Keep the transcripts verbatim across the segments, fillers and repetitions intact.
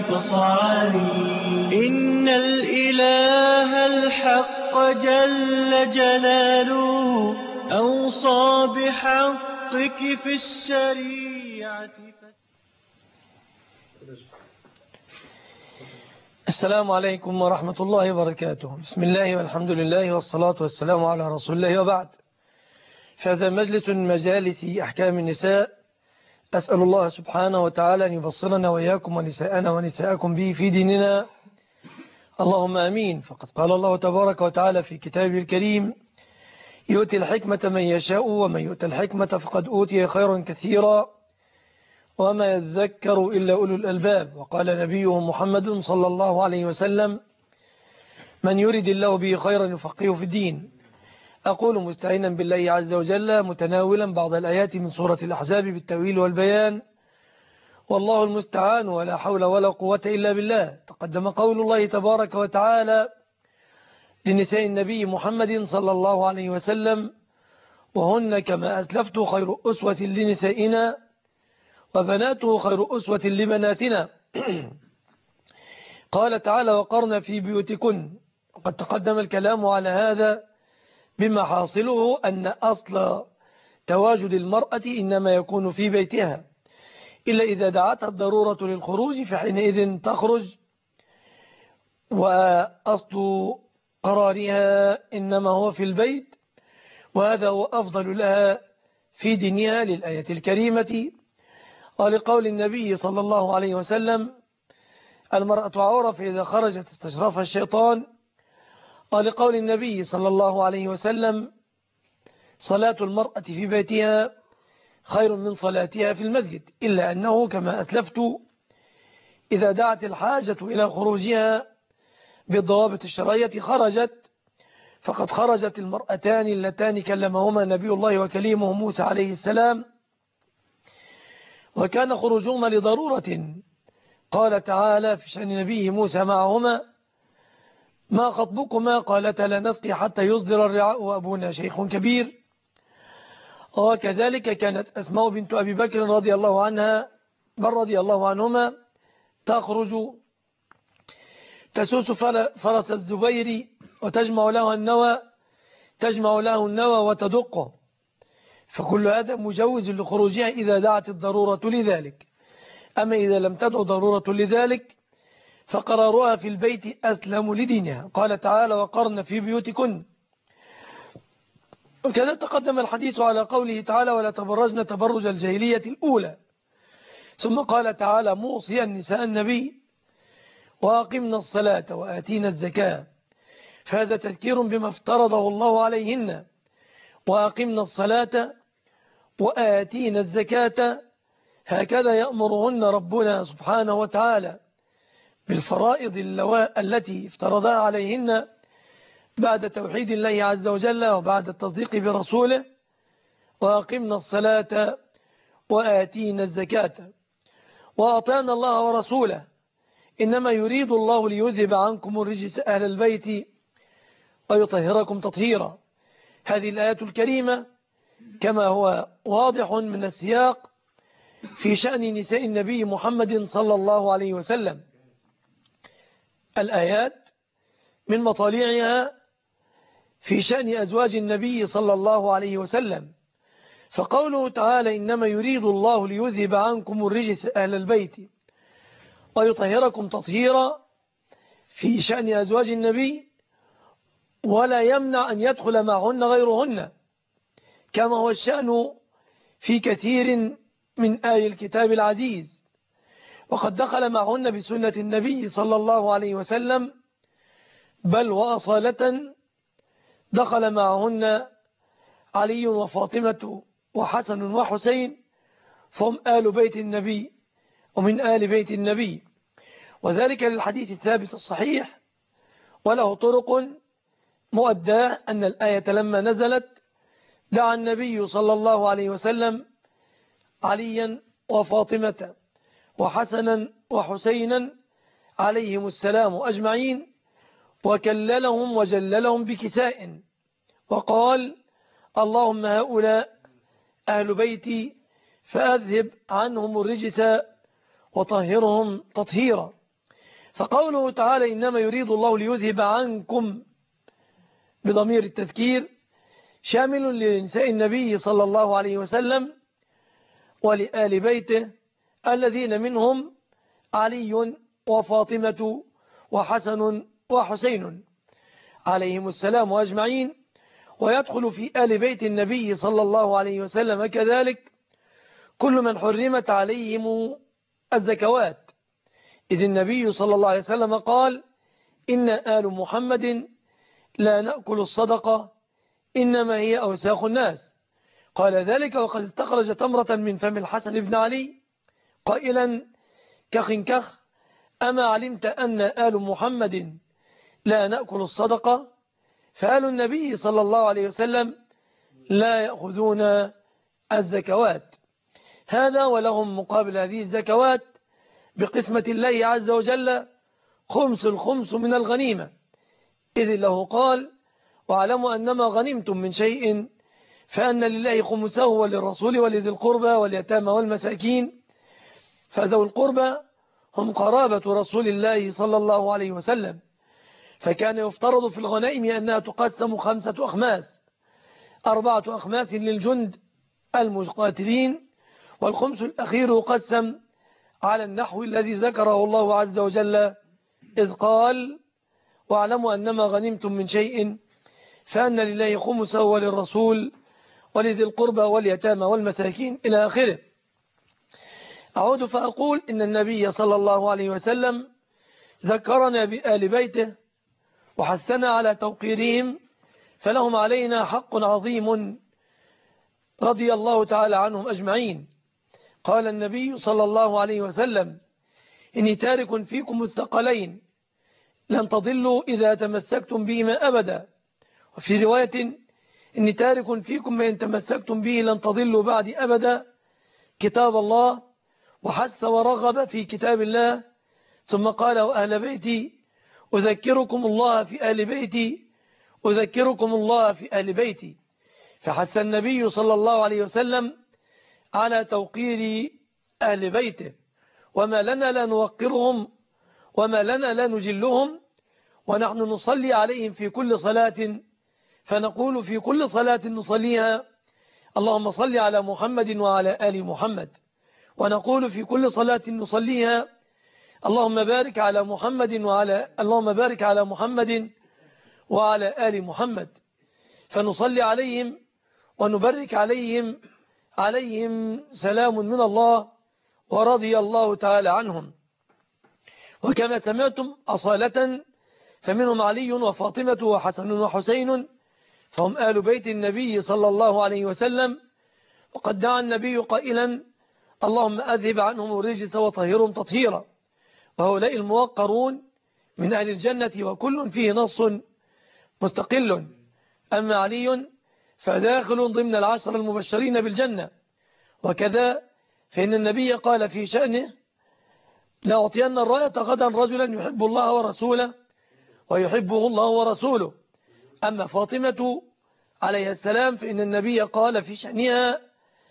تصعري. إن الإله الحق جل جلاله أوصى بحقك في الشريعة. السلام عليكم ورحمة الله وبركاته. بسم الله والحمد لله والصلاة والسلام على رسول الله وبعد. فهذا مجلس من مجالس أحكام النساء، أسأل الله سبحانه وتعالى أن يبصرنا وإياكم ونساءنا ونساءكم به في ديننا، اللهم أمين. فقد قال الله تبارك وتعالى في كتابه الكريم: يؤتي الحكمة من يشاء ومن يؤتى الحكمة فقد أوتي خيرا كثيرا وما يذكر إلا أولو الألباب. وقال نبيه محمد صلى الله عليه وسلم: من يريد الله به خيرا يفقهه في الدين. أقول مستعينا بالله عز وجل متناولا بعض الآيات من سورة الأحزاب بالتأويل والبيان، والله المستعان ولا حول ولا قوة إلا بالله. تقدم قول الله تبارك وتعالى لنساء النبي محمد صلى الله عليه وسلم: وهن كما أسلفت خير أسوة لنسائنا وبناته خير أسوة لبناتنا. قال تعالى: وقرن في بيوتكن. وقد تقدم الكلام على هذا بما حاصله أن أصل تواجد المرأة إنما يكون في بيتها، إلا إذا دعتها الضرورة للخروج فحينئذ تخرج، وأصل قرارها إنما هو في البيت، وهذا هو أفضل لها في دينها للآية الكريمة ولقول النبي صلى الله عليه وسلم: المرأة عورة فإذا خرجت استشرفها الشيطان. ولقول النبي صلى الله عليه وسلم: صلاة المرأة في بيتها خير من صلاتها في المسجد، إلا أنه كما أسلفت إذا دعت الحاجة إلى خروجها بالضوابط الشرعية خرجت، فقد خرجت المرأتان اللتان كلمهما نبي الله وكليمه موسى عليه السلام، وكان خروجهما لضرورة. قال تعالى في شأن نبيه موسى معهما: ما خطبكما؟ قالتا لا نسقي حتى يصدر الرعاء وأبونا شيخ كبير. وكذلك كانت أسماء بنت أبي بكر رضي الله عنها بل رضي الله عنهما تخرج تسوس فرس الزبير وتجمع له النوى تجمع له النوى وتدقه، فكل هذا مجوز لخروجها إذا دعت الضرورة لذلك. أما إذا لم تدع ضرورة لذلك فقرارها في البيت أسلم لدينها. قال تعالى: وقرن في بيوتكن. وكذا تقدم الحديث على قوله تعالى: ولا تبرجن تبرج الجاهلية الأولى. ثم قال تعالى موصيا نساء النبي: وأقمنا الصلاة وآتينا الزكاة. فهذا تذكير بما افترضه الله عليهن: وأقمنا الصلاة وآتينا الزكاة. هكذا يأمرهن ربنا سبحانه وتعالى بالفرائض التي افترضها عليهن بعد توحيد الله عز وجل وبعد التصديق برسوله. وأقمنا الصلاة وآتينا الزكاة وأطعنا الله ورسوله، إنما يريد الله ليذهب عنكم الرجس أهل البيت ويطهركم تطهيرا. هذه الآية الكريمة كما هو واضح من السياق في شأن نساء النبي محمد صلى الله عليه وسلم. الآيات من مطالعها في شأن أزواج النبي صلى الله عليه وسلم، فقوله تعالى: إنما يريد الله ليذهب عنكم الرجس أهل البيت ويطهركم تطهيرا في شأن أزواج النبي، ولا يمنع أن يدخل معهن غيرهن، كما هو الشأن في كثير من آي الكتاب العزيز. وقد دخل معهن بسنة النبي صلى الله عليه وسلم، بل وأصالة دخل معهن علي وفاطمة وحسن وحسين، فهم آل بيت النبي ومن آل بيت النبي. وذلك للحديث الثابت الصحيح وله طرق مؤداه أن الآية لما نزلت دعا النبي صلى الله عليه وسلم عليا وفاطمة وحسنا وحسينا عليهم السلام أجمعين، وكللهم وجللهم بكساء، وقال: اللهم هؤلاء أهل بيتي فأذهب عنهم الرجس وطهرهم تطهيرا. فقوله تعالى إنما يريد الله ليذهب عنكم بضمير التذكير شامل لنساء النبي صلى الله عليه وسلم ولآل بيته الذين منهم علي وفاطمة وحسن وحسين عليهم السلام أجمعين، ويدخل في آل بيت النبي صلى الله عليه وسلم كذلك كل من حرمت عليهم الزكوات، إذ النبي صلى الله عليه وسلم قال إن آل محمد لا نأكل الصدقة إنما هي أوساخ الناس. قال ذلك وقد استخرج تمرة من فم الحسن بن علي قائلا كخ كخ أما علمت أن آل محمد لا نأكل الصدقة؟ فآل النبي صلى الله عليه وسلم لا يأخذون الزكوات. هذا ولهم مقابل هذه الزكوات بقسمة الله عز وجل خمس الخمس من الغنيمة، إذ له قال واعلموا أنما غنمتم من شيء فأن لله خمسه وللرسول ولذي القربى واليتامى والمساكين، فذو القربى هم قرابة رسول الله صلى الله عليه وسلم، فكان يفترض في الغنائم أنها تقسم خمسة أخماس، أربعة أخماس للجند المقاتلين، والخمس الأخير يقسم على النحو الذي ذكره الله عز وجل إذ قال واعلموا أنما غنمتم من شيء فأن لله خمسه وللرسول ولذي القربى واليتامى والمساكين إلى آخره. أعود فأقول إن النبي صلى الله عليه وسلم ذكرنا بآل بيته وحثنا على توقيرهم، فلهم علينا حق عظيم رضي الله تعالى عنهم أجمعين. قال النبي صلى الله عليه وسلم إني تارك فيكم الثقلين لن تضلوا إذا تمسكتم بهما أبدا، وفي رواية إني تارك فيكم ما إن تمسكتم به لن تضلوا بعد أبدا، كتاب الله، وحث ورغب في كتاب الله، ثم قال وأهل بيتي أذكركم الله في آل بيتي أذكركم الله في آل بيتي. فحث النبي صلى الله عليه وسلم على توقير آل بيته، وما لنا لا نوقرهم وما لنا لا نجلهم، ونحن نصلي عليهم في كل صلاة، فنقول في كل صلاة نصليها اللهم صل على محمد وعلى آل محمد، ونقول في كل صلاة نصليها اللهم بارك على محمد وعلى اللهم بارك على محمد وعلى آل محمد، فنصلي عليهم ونبارك عليهم عليهم سلام من الله ورضي الله تعالى عنهم. وكما سمعتم أصالة فمنهم علي وفاطمة وحسن وحسين، فهم آل بيت النبي صلى الله عليه وسلم، وقد دعا النبي قائلا اللهم أذهب عنهم الرجس وطهرهم تطهيرا، وهؤلاء الموقرون من أهل الجنة وكل فيه نص مستقل. أما علي فداخل ضمن العشر المبشرين بالجنة، وكذا فإن النبي قال في شأنه لأعطين الراية غدا رجلا يحب الله ورسوله ويحبه الله ورسوله. أما فاطمة عليه السلام فإن النبي قال في شأنها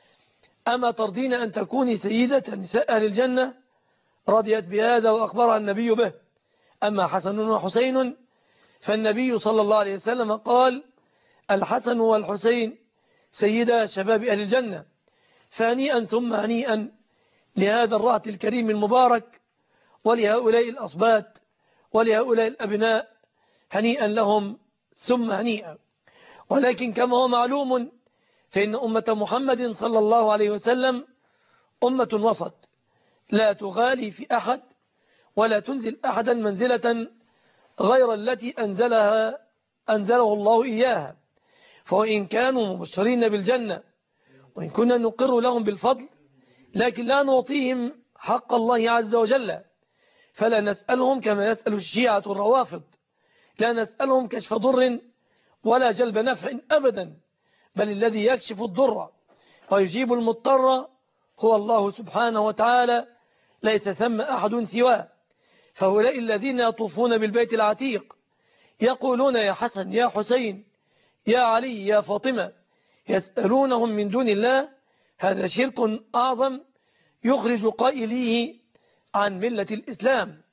أما ترضين أن تكوني سيدة نساء أهل الجنة؟ رضيت بهذا وأخبرها النبي به. أما حسن وحسين فالنبي صلى الله عليه وسلم قال الحسن والحسين سيدا شباب أهل الجنة، فهنيئا ثم هنيئا لهذا الرهط الكريم المبارك، ولهؤلاء الأصبات ولهؤلاء الأبناء هنيئا لهم ثم هنيئا. ولكن كما هو معلوم فإن أمة محمد صلى الله عليه وسلم أمة وسط، لا تغالي في أحد ولا تنزل أحدا منزلة غير التي أنزلها أنزله الله إياها. فإن كانوا مبشرين بالجنة وإن كنا نقر لهم بالفضل، لكن لا نعطيهم حق الله عز وجل، فلا نسألهم كما يسأل الشيعة الروافض، لا نسألهم كشف ضر ولا جلب نفع أبدا، بل الذي يكشف الضر ويجيب المضطر هو الله سبحانه وتعالى، ليس ثم أحد سواه. فهؤلاء الذين يطوفون بالبيت العتيق يقولون يا حسن يا حسين يا علي يا فاطمة، يسألونهم من دون الله، هذا شرك أعظم يخرج قائليه عن ملة الإسلام،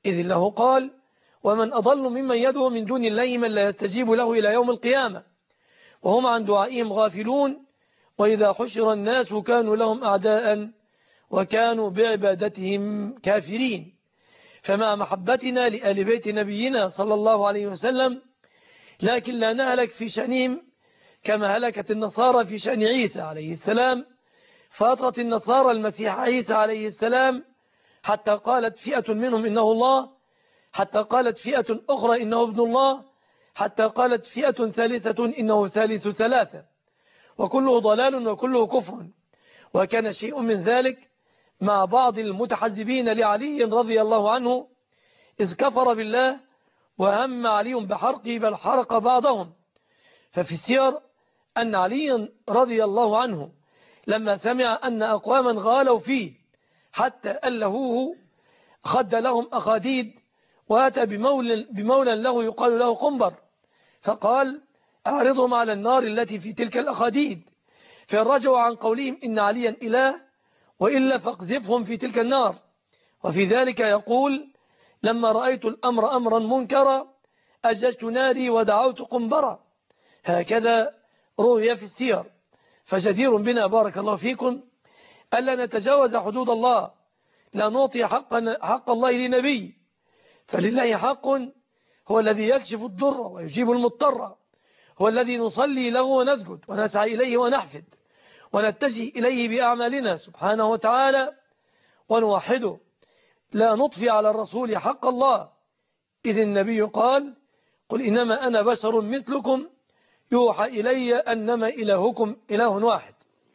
إذ له قال: ومن أضل ممن يدعو من دون الله من لا يستجيب له إلى يوم القيامة وهم عن دعائهم غافلون وإذا حشر الناس كانوا لهم أعداء وكانوا بعبادتهم كافرين. فمع محبتنا لآل بيت نبينا صلى الله عليه وسلم لكن لا نهلك في شأنهم كما هلكت النصارى في شأن عيسى عليه السلام، فأطغت النصارى المسيح عيسى عليه السلام حتى قالت فئة منهم إنه الله، حتى قالت فئة أخرى إنه ابن الله، حتى قالت فئة ثالثة إنه ثالث ثلاثة، وكله ضلال وكله كفر. وكان شيء من ذلك مع بعض المتحزبين لعلي رضي الله عنه، إذ كفر بالله وهم علي بحرقه بل حرق بعضهم. ففي السير أن علي رضي الله عنه لما سمع أن أقواما غالوا فيه حتى ألهوه خد لهم أخاديد، وأتى بمولى, بمولى له يقال له قنبر، فقال: أعرضهم على النار التي في تلك الأخاديد، فإن رجعوا عن قولهم إن عليا إله وإلا فاقذفهم في تلك النار. وفي ذلك يقول: لما رأيت الأمر أمرا منكرا أججت ناري ودعوت قنبرا. هكذا روي في السير. فجدير بنا بارك الله فيكم ألا نتجاوز حدود الله، لا نعطي حق, حق الله لنبي، فلله حق هو الذي يكشف الضر ويجيب المضطر، هو الذي نصلي له ونسجد ونسعى إليه ونحفد ونتجه إليه بأعمالنا سبحانه وتعالى ونوحده. لا نطفي على الرسول حق الله، إذ النبي قال: قل إنما أنا بشر مثلكم يوحى إلي أنما إلهكم إله واحد.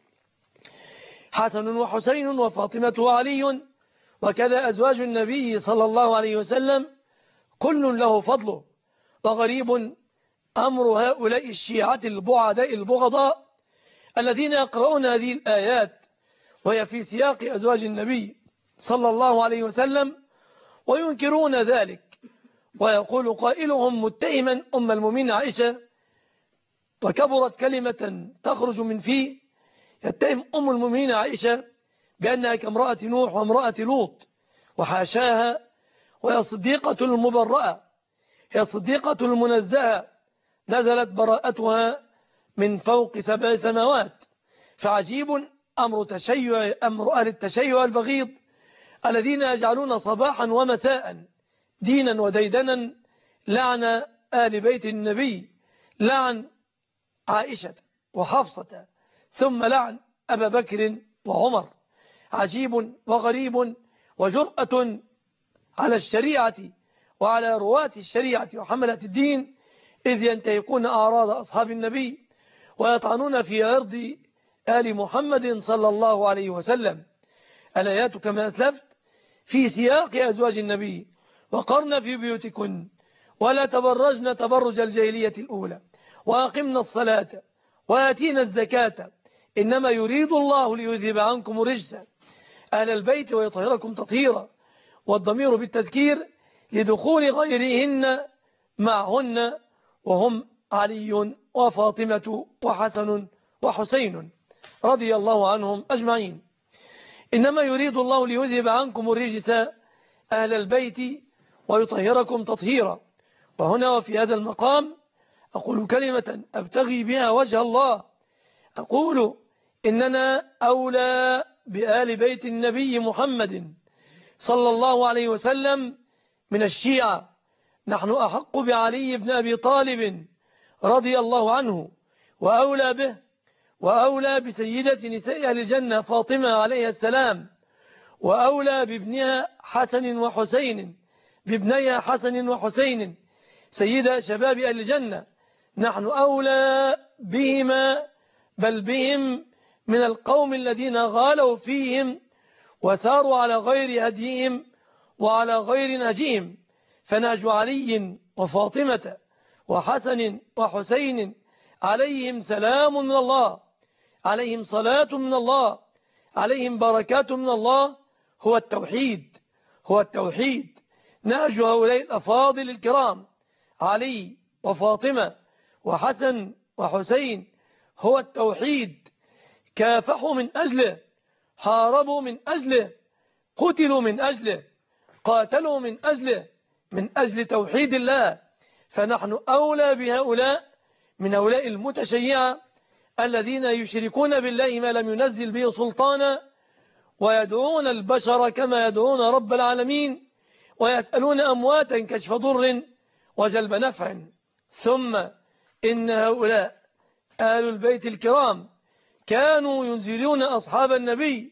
حسن وحسين وفاطمة وعلي وكذا أزواج النبي صلى الله عليه وسلم كل له فضله. وغريب أمر هؤلاء الشيعة البعداء البغضاء الذين يقرؤون هذه الآيات وهي في سياق أزواج النبي صلى الله عليه وسلم وينكرون ذلك، ويقول قائلهم متهما أم المؤمنين عائشة، وكبرت كلمة تخرج من فيه، يتهم أم المؤمنين عائشة بأنها كامرأة نوح وامرأة لوط، وحاشاها، وهي صديقة المبرأة، هي صديقة المنزهة، نزلت براءتها من فوق سبع سماوات. فعجيب أمر تشيع أمر أهل التشيع البغيض الذين يجعلون صباحا ومساء دينا وديدنا لعن آل بيت النبي، لعن عائشة وحفصة، ثم لعن أبا بكر وعمر. عجيب وغريب وجرأة على الشريعة وعلى رواة الشريعة وحملة الدين، إذ ينتهكون أعراض أصحاب النبي ويطعنون في عرض آل محمد صلى الله عليه وسلم. الآيات كما أسلفت في سياق أزواج النبي: وقرن في بيوتكن ولا تبرجن تبرج الجاهلية الأولى وأقمنا الصلاة وآتينا الزكاة إنما يريد الله ليذهب عنكم الرجس أهل البيت ويطهركم تطهيرا. والضمير بالتذكير لدخول غيرهن معهن، وهم علي وفاطمة وحسن وحسين رضي الله عنهم أجمعين. إنما يريد الله ليذهب عنكم الرجس أهل البيت ويطهركم تطهيرا. وهنا وفي هذا المقام أقول كلمة أبتغي بها وجه الله، أقول إننا أولى بآل بيت النبي محمد صلى الله عليه وسلم من الشيعة. نحن أحق بعلي بن أبي طالب رضي الله عنه، وأولى به، وأولى بسيدة نساء أهل الجنة فاطمة عليه السلام، وأولى بابنها حسن وحسين، بابنيها حسن وحسين سيدة شباب أهل الجنة. نحن أولى بهما بل بهم من القوم الذين غالوا فيهم وساروا على غير هديهم وعلى غير نهجهم. فنهج علي وفاطمة وحسن وحسين عليهم سلام من الله، عليهم صلاة من الله، عليهم بركات من الله، هو التوحيد، هو التوحيد. نهج هؤلاء الأفاضل الكرام علي وفاطمة وحسن وحسين هو التوحيد. كافحوا من أجله، حاربوا من أجله، قتلوا من أجله، قاتلوا من أجله، من أجل توحيد الله، فنحن أولى بهؤلاء من هؤلاء المتشيعة الذين يشركون بالله ما لم ينزل به سلطانا، ويدعون البشر كما يدعون رب العالمين، ويسألون أمواتا كشف ضر وجلب نفع. ثم إن هؤلاء آل البيت الكرام كانوا ينزلون أصحاب النبي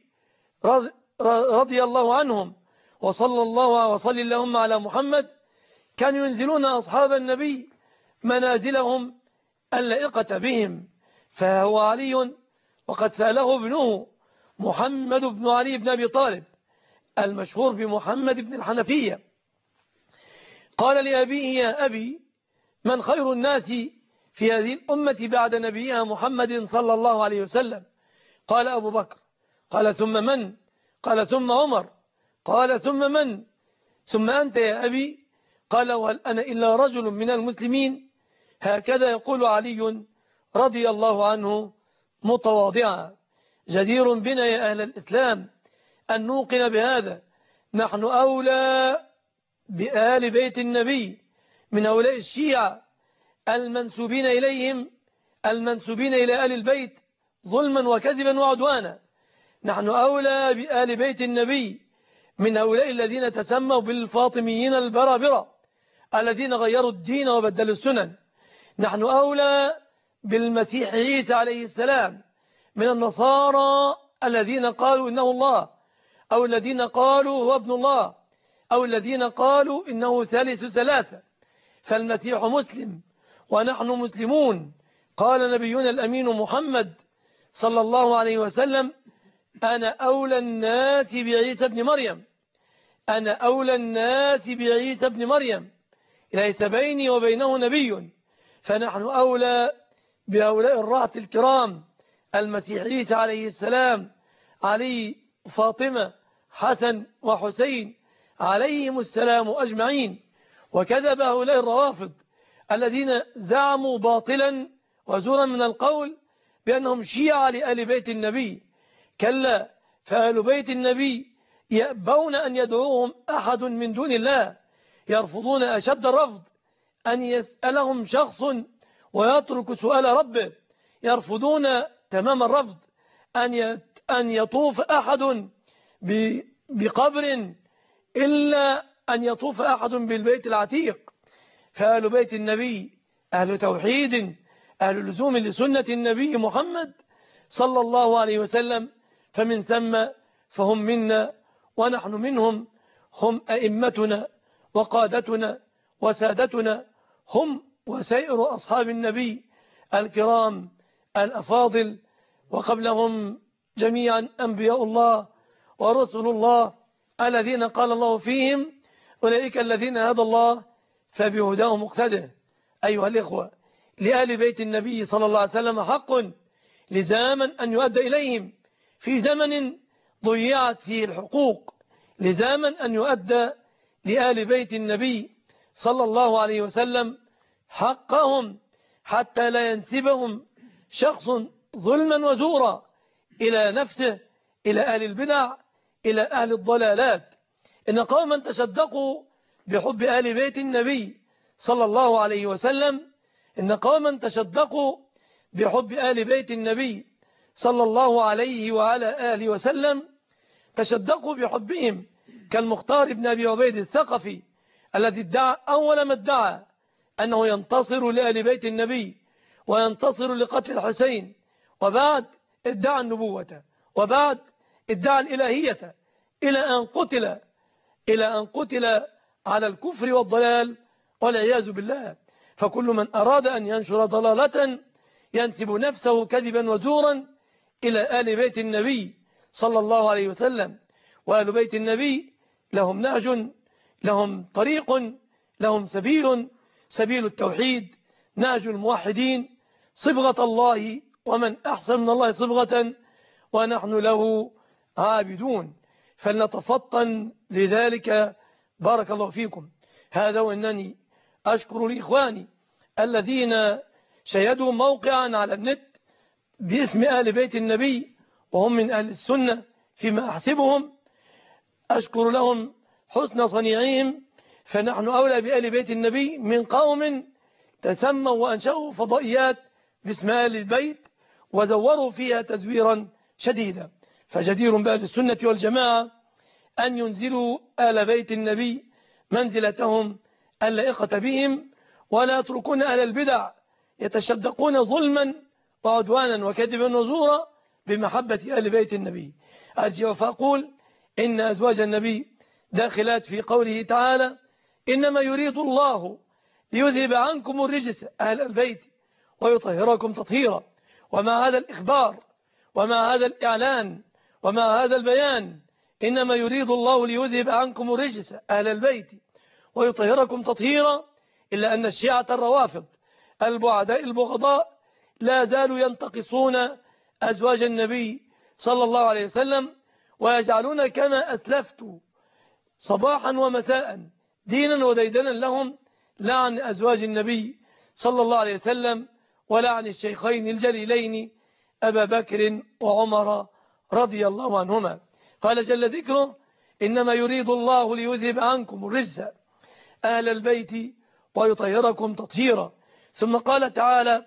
رضي الله عنهم، وصلى الله وصل اللهم على محمد، كانوا ينزلون أصحاب النبي منازلهم اللائقة بهم. فهو علي، وقد سأله ابنه محمد بن علي بن أبي طالب المشهور بمحمد بن الحنفية، قال لأبيه: يا أبي، من خير الناس في هذه الأمة بعد نبيها محمد صلى الله عليه وسلم؟ قال: أبو بكر. قال: ثم من؟ قال: ثم عمر. قال: ثم من؟ ثم أنت يا أبي. قال: وهل أنا إلا رجل من المسلمين؟ هكذا يقول علي رضي الله عنه متواضعا. جدير بنا يا أهل الإسلام أن نوقن بهذا. نحن أولى بآل بيت النبي من هؤلاء الشيعة المنسوبين إليهم، المنسوبين إلى آل البيت ظلما وكذبا وعدوانا. نحن أولى بآل بيت النبي من هؤلاء الذين تسموا بالفاطميين البرابرة الذين غيروا الدين وبدلوا السنن. نحن أولى بالمسيح عيسى عليه السلام من النصارى الذين قالوا إنه الله، أو الذين قالوا هو ابن الله، أو الذين قالوا إنه ثالث ثلاثة. فالمسيح مسلم ونحن مسلمون. قال نبينا الأمين محمد صلى الله عليه وسلم: أنا أولى الناس بعيسى ابن مريم، أنا أولى الناس بعيسى ابن مريم، ليس بيني وبينه نبي. فنحن أولى بهؤلاء الرهط الكرام، المسيح عيسى عليه السلام، علي، فاطمة، حسن وحسين عليهم السلام أجمعين. وكذب هؤلاء الروافض الذين زعموا باطلا وزورا من القول بأنهم شيعة لآل بيت النبي. كلا، فآل بيت النبي يأبون أن يدعوهم أحد من دون الله، يرفضون أشد الرفض أن يسألهم شخص ويترك سؤال ربه، يرفضون تمام الرفض أن يطوف أحد بقبر إلا أن يطوف أحد بالبيت العتيق. فآل بيت النبي أهل توحيد، أهل لزوم لسنة النبي محمد صلى الله عليه وسلم، فمن ثم فهم منا ونحن منهم. هم أئمتنا وقادتنا وسادتنا، هم وسائر أصحاب النبي الكرام الأفاضل، وقبلهم جميعا أنبياء الله ورسل الله الذين قال الله فيهم: أولئك الذين هدى الله فبهداه مقتده. أيها الإخوة، لآل بيت النبي صلى الله عليه وسلم حق لزاما أن يؤدى إليهم في زمن ضيعت فيه الحقوق، لزاما أن يؤدى لآل بيت النبي صلى الله عليه وسلم حقهم، حتى لا ينسبهم شخص ظلما وزورا إلى نفسه، إلى آل البدع، إلى أهل الضلالات. إن قوما تصدقوا بحب آل بيت النبي صلى الله عليه وسلم، إن قوما تصدقوا بحب آل بيت النبي صلى الله عليه وعلى آله وسلم، تصدقوا بحبهم كالمختار بن أبي عبيد الثقفي الذي ادعى أول ما ادعى أنه ينتصر لآل بيت النبي وينتصر لقتل الحسين، وبعد ادعى النبوة، وبعد ادعى الإلهية، إلى أن قتل إلى أن قتل على الكفر والضلال والعياذ بالله. فكل من أراد أن ينشر ضلالة ينسب نفسه كذبا وزورا إلى آل بيت النبي صلى الله عليه وسلم. وآل بيت النبي لهم نهج، لهم طريق، لهم سبيل، سبيل التوحيد، نهج الموحدين، صبغة الله، ومن أحسن من الله صبغة، ونحن له عابدون. فلنتفطن لذلك. بارك الله فيكم. هذا وإنني أشكر لإخواني الذين شيدوا موقعا على النت باسم آل بيت النبي وهم من أهل السنة فيما أحسبهم. أشكر لهم حسن صنيعهم، فنحن أولى بآل بيت النبي من قوم تسموا وأنشأوا فضائيات باسم آل البيت وزوروا فيها تزويرا شديدا. فجدير بأهل السنة والجماعة أن ينزلوا آل بيت النبي منزلتهم اللائقة بهم، ولا يتركون أهل البدع يتشدقون ظلما وعدوانا وكذبا وزورا بمحبة آل بيت النبي. أرجع فأقول إن أزواج النبي داخلات في قوله تعالى: إنما يريد الله ليذهب عنكم الرجس أهل البيت ويطهركم تطهيرا. وما هذا الإخبار وما هذا الإعلان وما هذا البيان، إنما يريد الله ليذهب عنكم الرجس أهل البيت ويطهركم تطهيرا، إلا أن الشيعة الروافض البعداء البغضاء لا زالوا ينتقصون أزواج النبي صلى الله عليه وسلم، ويجعلون كما أسلفت صباحا ومساء دينا وديدنا لهم لعن أزواج النبي صلى الله عليه وسلم ولعن الشيخين الجليلين أبا بكر وعمر رضي الله عنهما. قال جل ذكره: إنما يريد الله ليذهب عنكم الرجس أهل البيت ويطهركم تطهيرا. ثم قال تعالى: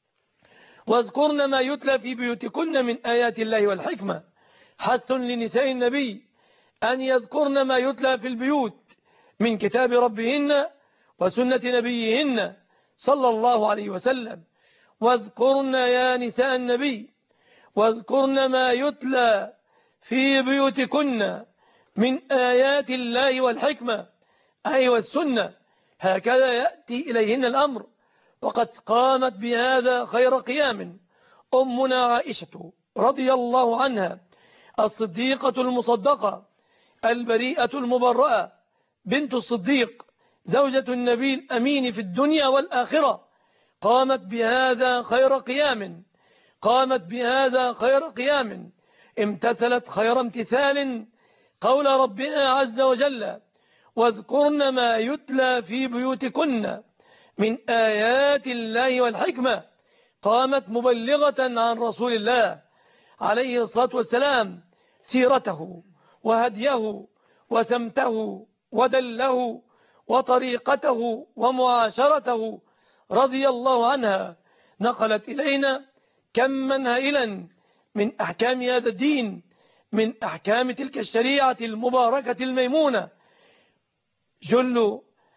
واذكرن ما يتلى في بيوتكن من آيات الله والحكمة. حث لنساء النبي أن يذكرن ما يتلى في البيوت من كتاب ربهن وسنة نبيهن صلى الله عليه وسلم. واذكرن يا نساء النبي، واذكرن ما يتلى في بيوتكن من آيات الله والحكمة، أي والسنة. هكذا يأتي إليهن الأمر، وقد قامت بهذا خير قيام أمنا عائشة رضي الله عنها الصديقة المصدقة البريئة المبرأة بنت الصديق زوجة النبي الأمين في الدنيا والآخرة، قامت بهذا خير قيام قامت بهذا خير قيام امتثلت خير امتثال قول ربنا عز وجل: واذكرن ما يتلى في بيوتكن من آيات الله والحكمة. قامت مبلغة عن رسول الله عليه الصلاة والسلام سيرته وهديه وسمته ودله وطريقته ومعاشرته رضي الله عنها. نقلت إلينا كما هائلا من أحكام هذا الدين، من أحكام تلك الشريعة المباركة الميمونة. جل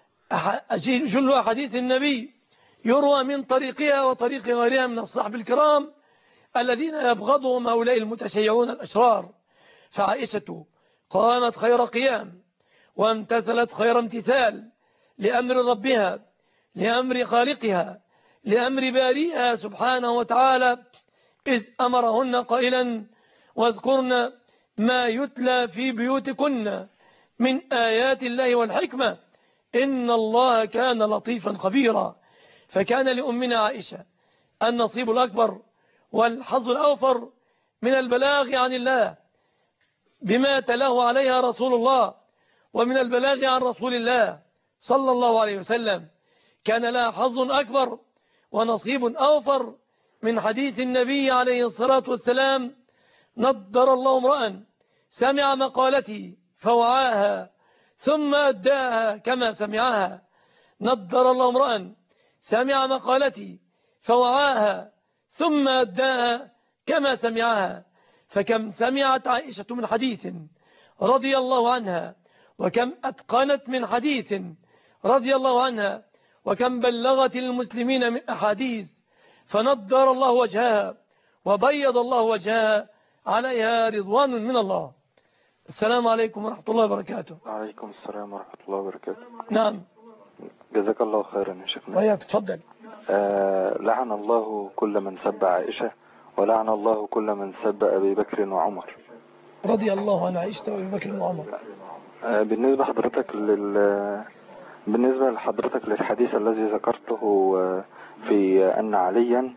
جل أحاديث النبي يروى من طريقها وطريق غيرها من الصحب الكرام الذين يبغضهم هؤلاء المتشيعون الأشرار. فعائشة قامت خير قيام وامتثلت خير امتثال لأمر ربها، لأمر خالقها، لأمر بارئها سبحانه وتعالى، إذ أمرهن قائلا: واذكرن ما يتلى في بيوتكن من آيات الله والحكمة إن الله كان لطيفا خبيرا. فكان لأمنا عائشة النصيب الأكبر والحظ الأوفر من البلاغ عن الله بما تلاه عليها رسول الله، ومن البلاغ عن رسول الله صلى الله عليه وسلم. كان لها حظ أكبر ونصيب أوفر من حديث النبي عليه الصلاة والسلام: نضر الله امرأ سمع مقالتي فوعاها ثم أداها كما سمعها. نضر الله امرأ سمع مقالتي فوعاها ثم أداها كما سمعها. فكم سمعت عائشة من حديث رضي الله عنها، وكم أتقنت من حديث رضي الله عنها، وكم بلغت المسلمين من أحاديث، فنضر الله وجهها وبيض الله وجهها عليها رضوان من الله. السلام عليكم ورحمة الله وبركاته. وعليكم السلام ورحمة الله وبركاته. نعم، جزاك الله خيرا يا شيخنا. وياك، تفضل. آه لعن الله كل من سب عائشة، ولعن الله كل من سب أبي بكر وعمر رضي الله عن عائشة وأبي بكر وعمر. آه بالنسبة حضرتك لل بالنسبة لحضرتك للحديث الذي ذكرته في أن عليا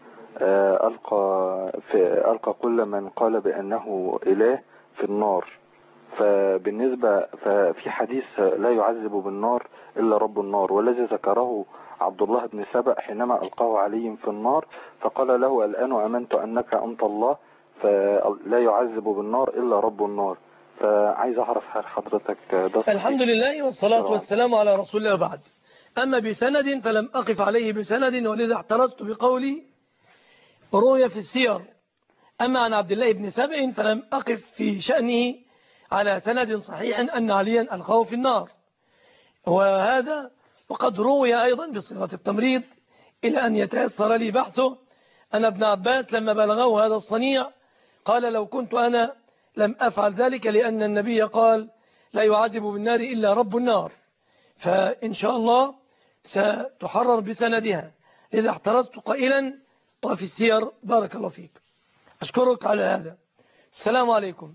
ألقى في ألقى كل من قال بأنه إله في النار. فبالنسبة ففي حديث لا يعذب بالنار إلا رب النار، والذي ذكره عبد الله بن سبأ حينما ألقاه علي في النار فقال له: الآن أمنت أنك أنت الله، فلا يعذب بالنار إلا رب النار. فعايز أعرف هل حضرتك ده صحيح؟ الحمد لله والصلاة والسلام على رسول الله وبعد. أما بسند فلم أقف عليه بسند، ولذا احترزت بقولي روي في السير. أما عن عبد الله بن سبع فلم أقف في شأنه على سند صحيح أن عليا ألقاه في النار، وهذا وقد روي أيضا بصيغة التمريض إلى أن يتيسر لي بحثه أن ابن عباس لما بلغه هذا الصنيع قال لو كنت أنا لم أفعل ذلك، لأن النبي قال لا يعذب بالنار إلا رب النار. فإن شاء الله ستحرر بسندها، لذا احترزت قائلا وفي السير. بارك الله فيك، أشكرك على هذا. السلام عليكم.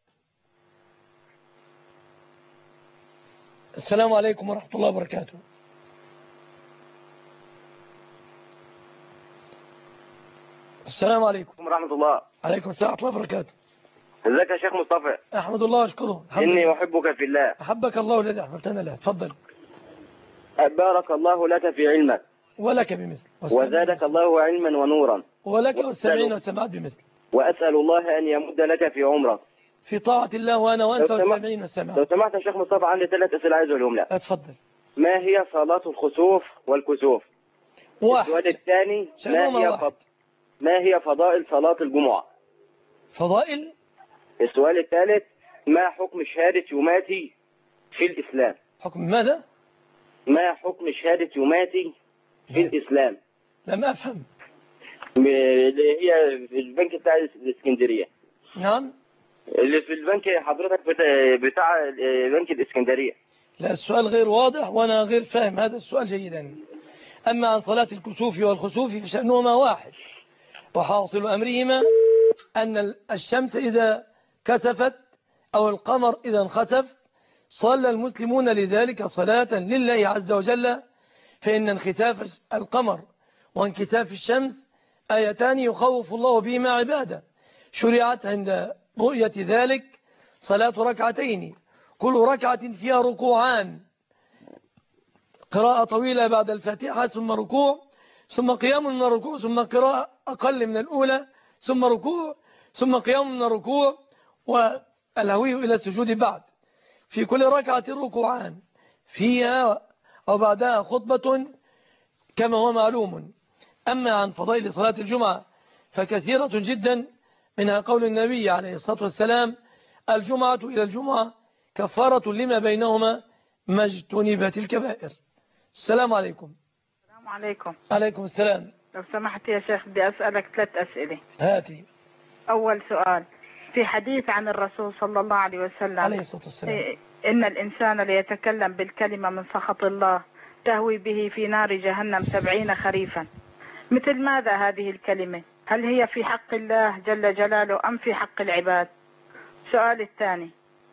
السلام عليكم ورحمة الله وبركاته. السلام عليكم ورحمة الله. عليكم السلام ورحمة الله وبركاته. ازيك يا شيخ مصطفى؟ أحمد الله واشكره. إني أحبك في الله. أحبك الله الذي أحببتنا له. تفضل. بارك الله لك في علمك ولك بمثل، وزادك الله علما ونورا، ولك والسامعين والسماعات بمثل. وأسأل الله أن يمد لك في عمرك في طاعة الله وأنا وأنت لو سمحت- والسامعين والسماعات. لو سمحت يا شيخ مصطفى عندي ثلاث أسئلة عايز أقولهم لك. اتفضل. ما هي صلاة الخسوف والكسوف؟ السؤال واحد. الثاني ما شأنهما هي واحد. فض... ما هي فضائل صلاة الجمعة؟ فضائل. السؤال الثالث ما حكم شهادة يوماتي في الإسلام؟ حكم ماذا؟ ما حكم شهادة يوماتي في الإسلام؟ لم أفهم. اللي هي في البنك بتاع الإسكندرية. نعم. اللي في البنك حضرتك بتاع, بتاع بنك الإسكندرية. لا، السؤال غير واضح وأنا غير فاهم هذا السؤال جيدا. أما عن صلاة الكسوف والخسوف فشأنهما واحد، وحاصل أمرهما أن الشمس إذا كسفت أو القمر إذا انخسف صلى المسلمون لذلك صلاة لله عز وجل، فإن انخساف القمر وانكساف الشمس آيتان يخوف الله بهما عباده. شرعت عند رؤية ذلك صلاة ركعتين، كل ركعة فيها ركوعان، قراءة طويلة بعد الفاتحة ثم ركوع ثم قيام من الركوع ثم قراءة أقل من الأولى ثم ركوع ثم قيام من الركوع والهوي إلى السجود بعد. في كل ركعة ركوعان فيها أو بعدها خطبة كما هو معلوم. أما عن فضائل صلاة الجمعة فكثيرة جدا، منها قول النبي عليه الصلاة والسلام الجمعة إلى الجمعة كفارة لما بينهما ما اجتنبت الكبائر. السلام عليكم. السلام عليكم. عليكم السلام. لو سمحت يا شيخ بدي أسألك ثلاث أسئلة. هاتي. أول سؤال، في حديث عن الرسول صلى الله عليه وسلم عليه الصلاة والسلام إن الإنسان ليتكلم بالكلمة من سخط الله تهوي به في نار جهنم سبعين خريفا، مثل ماذا هذه الكلمة؟ هل هي في حق الله جل جلاله أم في حق العباد؟ السؤال الثاني،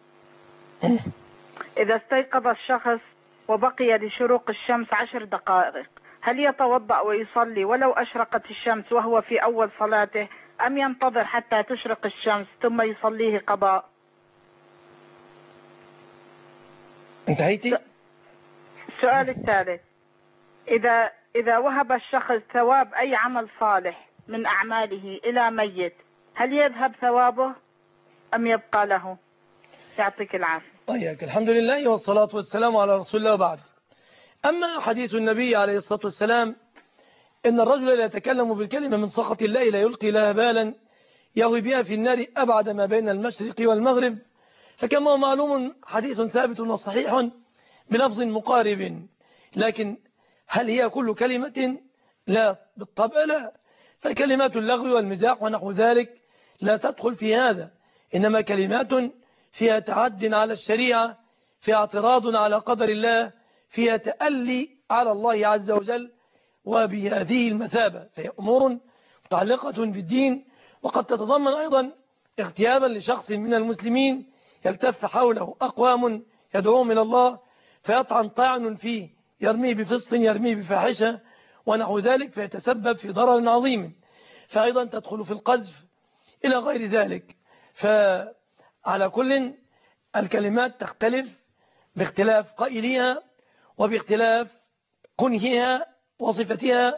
إذا استيقظ الشخص وبقي لشروق الشمس عشر دقائق هل يتوضأ ويصلي ولو أشرقت الشمس وهو في أول صلاته، أم ينتظر حتى تشرق الشمس ثم يصليه قضاء؟ انتهيتي؟ السؤال الثالث، إذا إذا وهب الشخص ثواب أي عمل صالح من أعماله إلى ميت هل يذهب ثوابه أم يبقى له؟ يعطيك العافية. طيب، الحمد لله والصلاة والسلام على رسول الله وبعد. أما حديث النبي عليه الصلاة والسلام إن الرجل لا يتكلم بالكلمة من سخط الله لا يلقي لها بالا يهوي بها في النار أبعد ما بين المشرق والمغرب، فكما هو معلوم حديث ثابت وصحيح بلفظ مقارب، لكن هل هي كل كلمة؟ لا بالطبع لا، فكلمات اللغو والمزاح ونحو ذلك لا تدخل في هذا، إنما كلمات فيها تعد على الشريعة، فيها اعتراض على قدر الله، فيها تألي على الله عز وجل، وبهذه المثابة فهي أمور متعلقة بالدين، وقد تتضمن أيضا اغتيابا لشخص من المسلمين يلتف حوله أقوام يدعوهم إلى الله فيطعن طعن فيه، يرميه بفسق يرميه بفاحشة ونحو ذلك، فيتسبب في ضرر عظيم، فأيضا تدخل في القذف إلى غير ذلك. فعلى كل الكلمات تختلف باختلاف قائلها وباختلاف كنهها وصفتها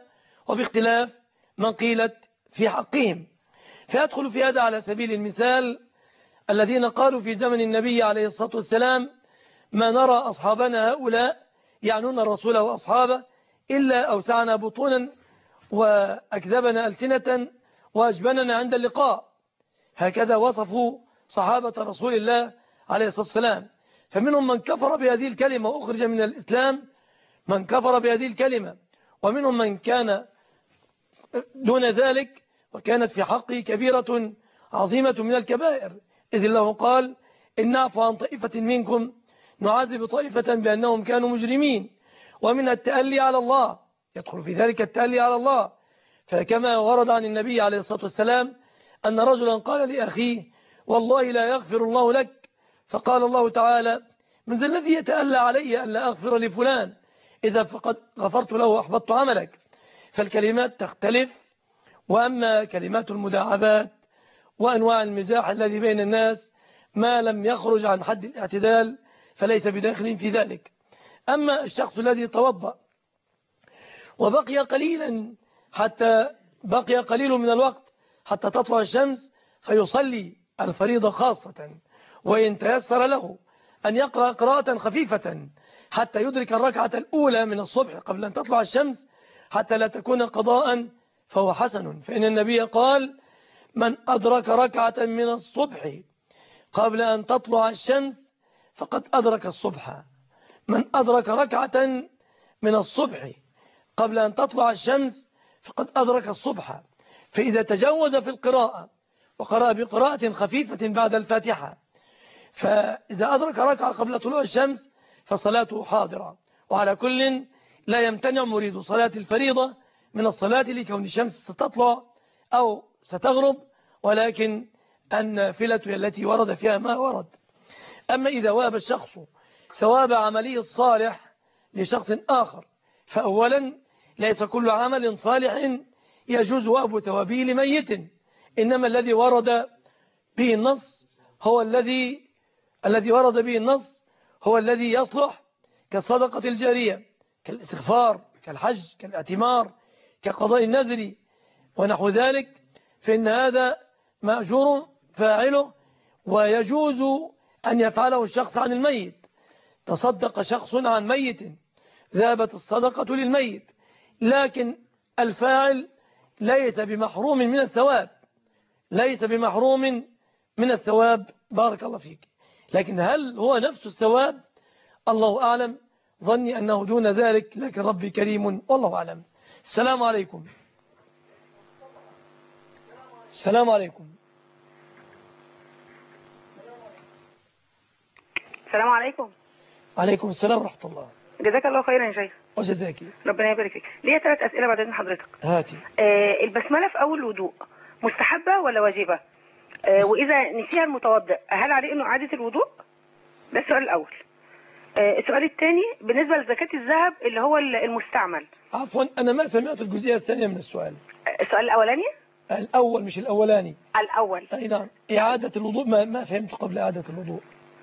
وباختلاف من قيلت في حقهم. فيدخل في هذا على سبيل المثال الذين قالوا في زمن النبي عليه الصلاة والسلام: ما نرى أصحابنا هؤلاء يعنون الرسول وأصحابه إلا أوسعنا بطونا وأكذبنا ألسنة وأجبننا عند اللقاء. هكذا وصفوا صحابة رسول الله عليه الصلاة والسلام. فمنهم من كفر بهذه الكلمة وأخرج من الإسلام، من كفر بهذه الكلمة، ومنهم من كان دون ذلك وكانت في حقه كبيرة عظيمة من الكبائر، إذ الله قال: إن نعفو عن طائفة منكم نعذب طائفة بأنهم كانوا مجرمين. ومن التألي على الله، يدخل في ذلك التألي على الله. فكما ورد عن النبي عليه الصلاة والسلام أن رجلا قال لأخيه: والله لا يغفر الله لك. فقال الله تعالى: من ذا الذي يتألى علي ألا أغفر لفلان؟ إذا فقد غفرت له وأحبطت عملك. فالكلمات تختلف. وأما كلمات المداعبات وأنواع المزاح الذي بين الناس ما لم يخرج عن حد الاعتدال فليس بداخل في ذلك. أما الشخص الذي توضأ وبقي قليلا حتى بقي قليل من الوقت حتى تطلع الشمس فيصلي الفريضة خاصة، وإن تيسر له أن يقرأ قراءة خفيفة حتى يدرك الركعة الأولى من الصبح قبل أن تطلع الشمس حتى لا تكون قضاء فهو حسن. فإن النبي قال: من أدرك ركعة من الصبح قبل أن تطلع الشمس فقد أدرك الصبح. من أدرك ركعة من الصبح قبل أن تطلع الشمس فقد أدرك الصبح. فإذا تجوز في القراءة وقرأ بقراءة خفيفة بعد الفاتحة، فإذا أدرك ركعة قبل طلوع الشمس فصلاته حاضرة. وعلى كل لا يمتنع مريد صلاة الفريضة من الصلاة لكون الشمس ستطلع أو ستغرب، ولكن النافلة التي ورد فيها ما ورد. أما إذا وهب الشخص ثواب عمله الصالح لشخص آخر، فأولا ليس كل عمل صالح يجوز وهب ثوابه لميت، إنما الذي ورد به النص هو الذي الذي ورد به النص هو الذي يصلح، كالصدقة الجارية، كالاستغفار، كالحج، كالاعتمار، كقضاء النذر ونحو ذلك، فإن هذا مأجور فاعله ويجوز أن يفعله الشخص عن الميت. تصدق شخص عن ميت ذهبت الصدقة للميت، لكن الفاعل ليس بمحروم من الثواب، ليس بمحروم من الثواب. بارك الله فيك. لكن هل هو نفس الثواب؟ الله أعلم، ظني أنه دون ذلك، لكن ربي كريم والله أعلم. السلام عليكم. السلام عليكم. السلام عليكم. عليكم السلام ورحمة الله. جزاك الله خيرا يا شيخ. وجزاك. ربنا يبارك فيك. ليا ثلاث أسئلة بعد إذن حضرتك. هاتي. آه البسملة في أول الوضوء مستحبة ولا واجبة؟ آه وإذا نسيها المتوضئ هل عليه إنه إعادة الوضوء؟ ده السؤال الأول. آه السؤال الثاني بالنسبة لزكاة الذهب اللي هو المستعمل. عفوا أنا ما سمعت الجزئية الثانية من السؤال. آه السؤال الأولاني؟ الأول مش الأولاني. الأول. أي نعم. إعادة الوضوء ما ما فهمت قبل إعادة الوضوء.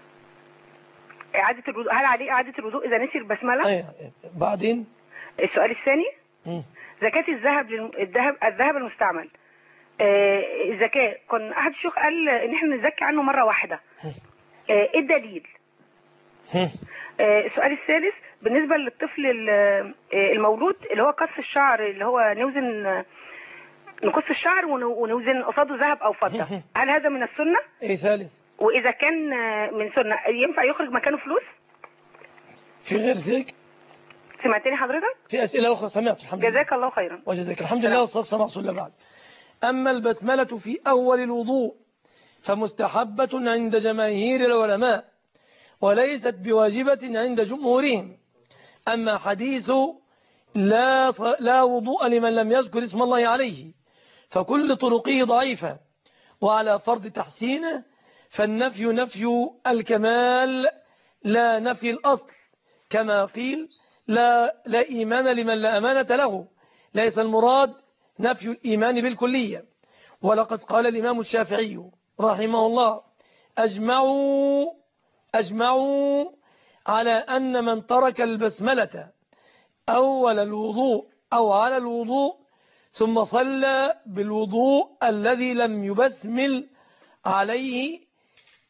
إعادة الوضوء هل عليه إعادة الوضوء إذا نسي البسملة؟ أي بعدين. السؤال الثاني م. زكاة الذهب الذهب الذهب المستعمل. آه الزكاة كان أحد الشيوخ قال إن إحنا نزكي عنه مرة واحدة. إيه الدليل؟ آه السؤال الثالث بالنسبة للطفل المولود اللي هو قص الشعر، اللي هو نوزن نقص الشعر ونوزن قصاده ذهب أو فضة، هل هذا من السنة؟ إيه ثالث؟ وإذا كان من سنة ينفع يخرج مكانه فلوس؟ في غير ذلك؟ سمعتني حضرتك؟ في أسئلة أخرى سمعت الحمد لله. جزاك الله خيرا. وجزاك الحمد لله والصلاة والسلام على رسول الله. بعد. أما البسملة في أول الوضوء فمستحبة عند جماهير العلماء وليست بواجبة عند جمهورهم. أما حديث لا لا وضوء لمن لم يذكر اسم الله عليه فكل طرقه ضعيفة، وعلى فرض تحسينه فالنفي نفي الكمال لا نفي الأصل، كما قيل لا, لا إيمان لمن لا أمانة له. ليس المراد نفي الإيمان بالكلية. ولقد قال الإمام الشافعي رحمه الله أجمعوا أجمعوا على أن من ترك البسملة أول الوضوء أو على الوضوء ثم صلى بالوضوء الذي لم يبسمل عليه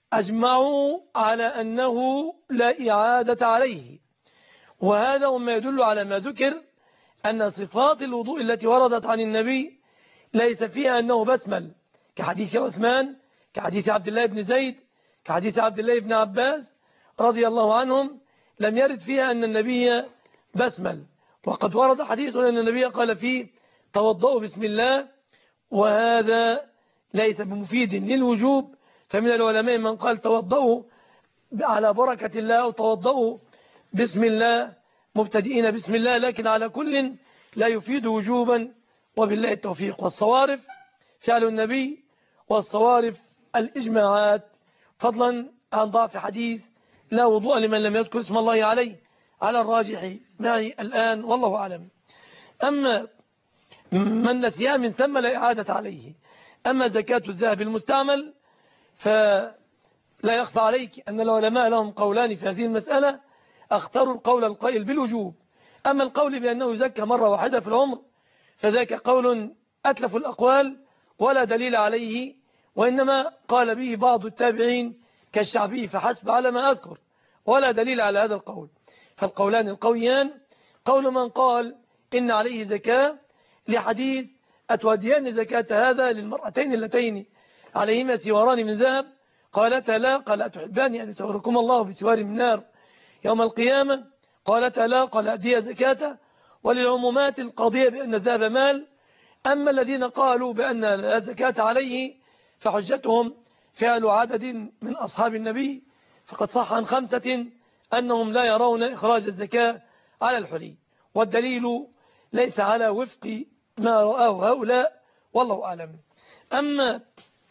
أجمعوا على أنه لا إعادة عليه، وهذا وما يدل على ما ذكر أن صفات الوضوء التي وردت عن النبي ليس فيها أنه بسمل، كحديث عثمان، كحديث عبد الله بن زيد، كحديث عبد الله بن عباس رضي الله عنهم، لم يرد فيها أن النبي بسمل. وقد ورد حديث أن النبي قال فيه توضؤوا بسم الله، وهذا ليس بمفيد للوجوب، فمن العلماء من قال توضؤوا على بركة الله أو توضؤوا بسم الله مبتدئين بسم الله، لكن على كل لا يفيد وجوبا، وبالله التوفيق. والصوارف فعل النبي، والصوارف الإجماعات، فضلا عن ضعف حديث لا وضوء لمن لم يذكر اسم الله عليه على الراجح معي الآن والله أعلم. أما من نسيها من ثم لا إعادة عليه. أما زكاة الذهب المستعمل فلا يخفى عليك أن العلماء لهم قولان في هذه المسألة، اختاروا القول القائل بالوجوب. أما القول بأنه يزكى مرة واحدة في العمر فذاك قول أتلف الأقوال ولا دليل عليه، وإنما قال به بعض التابعين كالشعبي فحسب على ما أذكر، ولا دليل على هذا القول. فالقولان القويان قول من قال إن عليه زكاة لحديث أتوديان زكاة هذا للمرأتين اللتين عليهما سواران من ذهب، قالتا لا، قال أتحبان أن يسوركم الله بسوار من نار يوم القيامة، قالتا لا، قال أدي زكاة. وللعمومات القضية بأن الذهب مال. أما الذين قالوا بأن لا زكاة عليه فحجتهم فعل عدد من أصحاب النبي، فقد صح عن خمسة أنهم لا يرون إخراج الزكاة على الحلي، والدليل ليس على وفق ما رآه هؤلاء والله أعلم. أما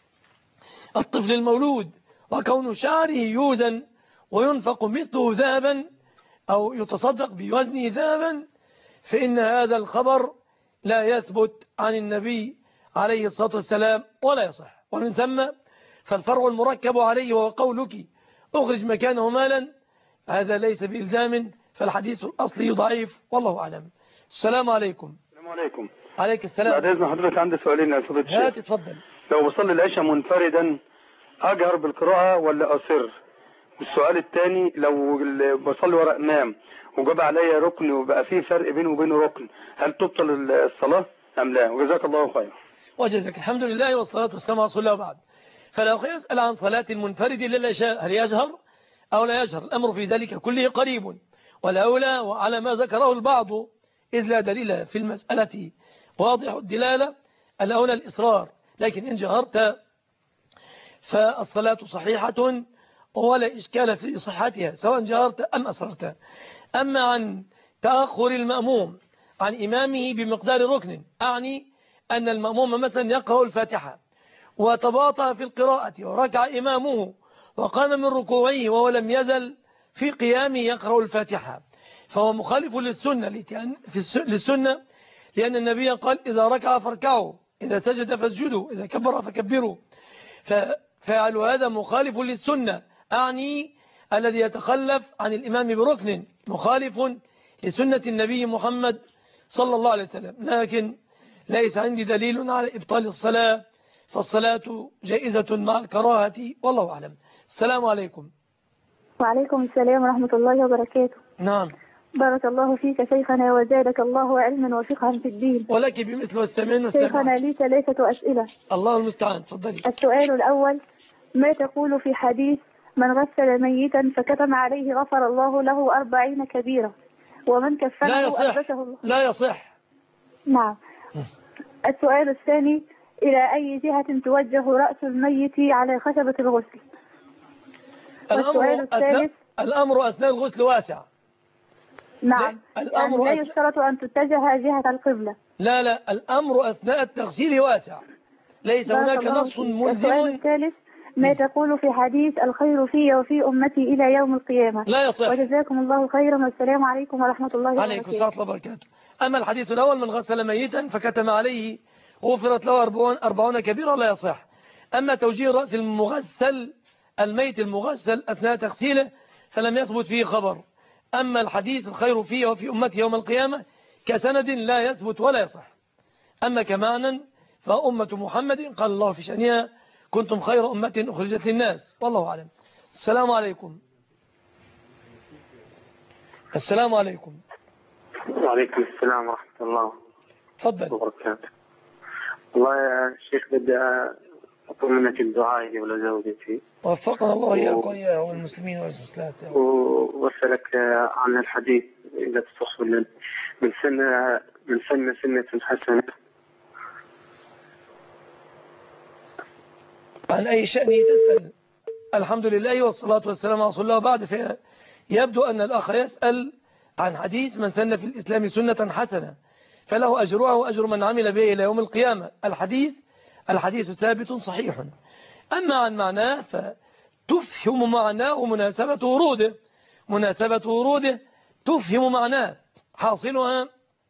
الطفل المولود وكون شعره يوزن وينفق مثله ذهبا أو يتصدق بوزنه ذهبا فإن هذا الخبر لا يثبت عن النبي عليه الصلاة والسلام ولا يصح. ومن ثم فالفرع المركب عليه وهو قولك أخرج مكانه مالا، هذا ليس بإلزام، فالحديث الأصلي ضعيف والله أعلم. السلام عليكم. السلام عليكم. عليك السلام. بعد إذن حضرتك عندي سؤالين يا فضيلة الشيخ. هات اتفضل. لو بصلي العشاء منفردا أجهر بالقراءة ولا أسر؟ والسؤال الثاني لو بصلي ورا إمام وجاب عليا ركن وبقى فيه فرق بينه وبينه ركن، هل تبطل الصلاة أم لا؟ وجزاك الله خير. وجزاك الحمد لله والصلاة والسلام على رسول الله. بعد فلو يسأل عن صلاة المنفرد للعشاء هل يجهر أو لا يجهر، الأمر في ذلك كله قريب، والأولى وعلى ما ذكره البعض إذ لا دليل في المسألة واضح الدلالة، الأولى الإصرار، لكن إن جهرت فالصلاة صحيحة ولا إشكال في صحتها سواء جهرت أم أسررت. أما عن تأخر المأموم عن إمامه بمقدار ركن، أعني أن المأموم مثلا يقرأ الفاتحة وتباطأ في القراءة وركع إمامه وقام من ركوعه وهو لم يزل في قيامه يقرأ الفاتحة، فهو مخالف للسنة للسنة لأن النبي قال إذا ركع فاركعوا، إذا سجد فاسجدوا، إذا كبر فكبروا. ففعل هذا مخالف للسنة، أعني الذي يتخلف عن الإمام بركن مخالف لسنة النبي محمد صلى الله عليه وسلم. لكن ليس عندي دليل على إبطال الصلاة، فالصلاة جائزة مع الكراهة والله أعلم. السلام عليكم. وعليكم السلام ورحمة الله وبركاته. نعم. بارك الله فيك شيخنا وزادك الله علما وفقها في الدين. ولك بمثل والسمين والسمين. شيخنا لي ثلاثة أسئلة. الله المستعان، تفضلي. السؤال الأول: ما تقول في حديث من غسل ميتا فكتم عليه غفر الله له أربعين كبيرة ومن كفره لا يصح. ألبسه الله؟ لا يصح. نعم. السؤال الثاني: إلى أي جهة توجه رأس الميت على خشبة الغسل؟ الأمر أثناء, الأمر أثناء الغسل واسع. نعم، يعني لا يشترط أن تتجه جهة القبلة. لا لا، الأمر أثناء التغسيل واسع، ليس هناك نص ملزم. السؤال الثالث: ما تقول في حديث الخير في وفي أمتي إلى يوم القيامة؟ لا يصح. وجزاكم الله خيرا والسلام عليكم ورحمة الله وبركاته. عليكم السلام ورحمة الله وبركاته. أما الحديث الأول من غسل ميتا فكتم عليه غفرت له أربعون كبيرة لا يصح. أما توجيه رأس المغسل الميت المغسل أثناء تغسيله فلم يثبت فيه خبر. أما الحديث الخير فيه وفي أمتي يوم القيامة كسند لا يثبت ولا يصح. أما كمعنى فأمة محمد قال الله في شأنها كنتم خير أمة أخرجت للناس. والله أعلم. السلام عليكم. السلام عليكم. وعليكم السلام ورحمة الله تفضل وبركاته. والله يا شيخ بدي أطلب منك الدعاء لي ولزوجتي، وفقنا الله إياك وإياه والمسلمين والمسلمات، وأسألك عن الحديث إذا تصح من سنة من سنة سنة حسنة. عن أي شأن تسأل؟ الحمد لله والصلاة والسلام على رسول الله. بعد فيبدو أن الأخ يسأل عن حديث من سن في الإسلام سنة حسنة فله أجرها وأجر من عمل به إلى يوم القيامة. الحديث الحديث ثابت صحيح. أما عن معناه فتفهم معناه ومناسبة وروده مناسبة وروده تفهم معناه. حاصلها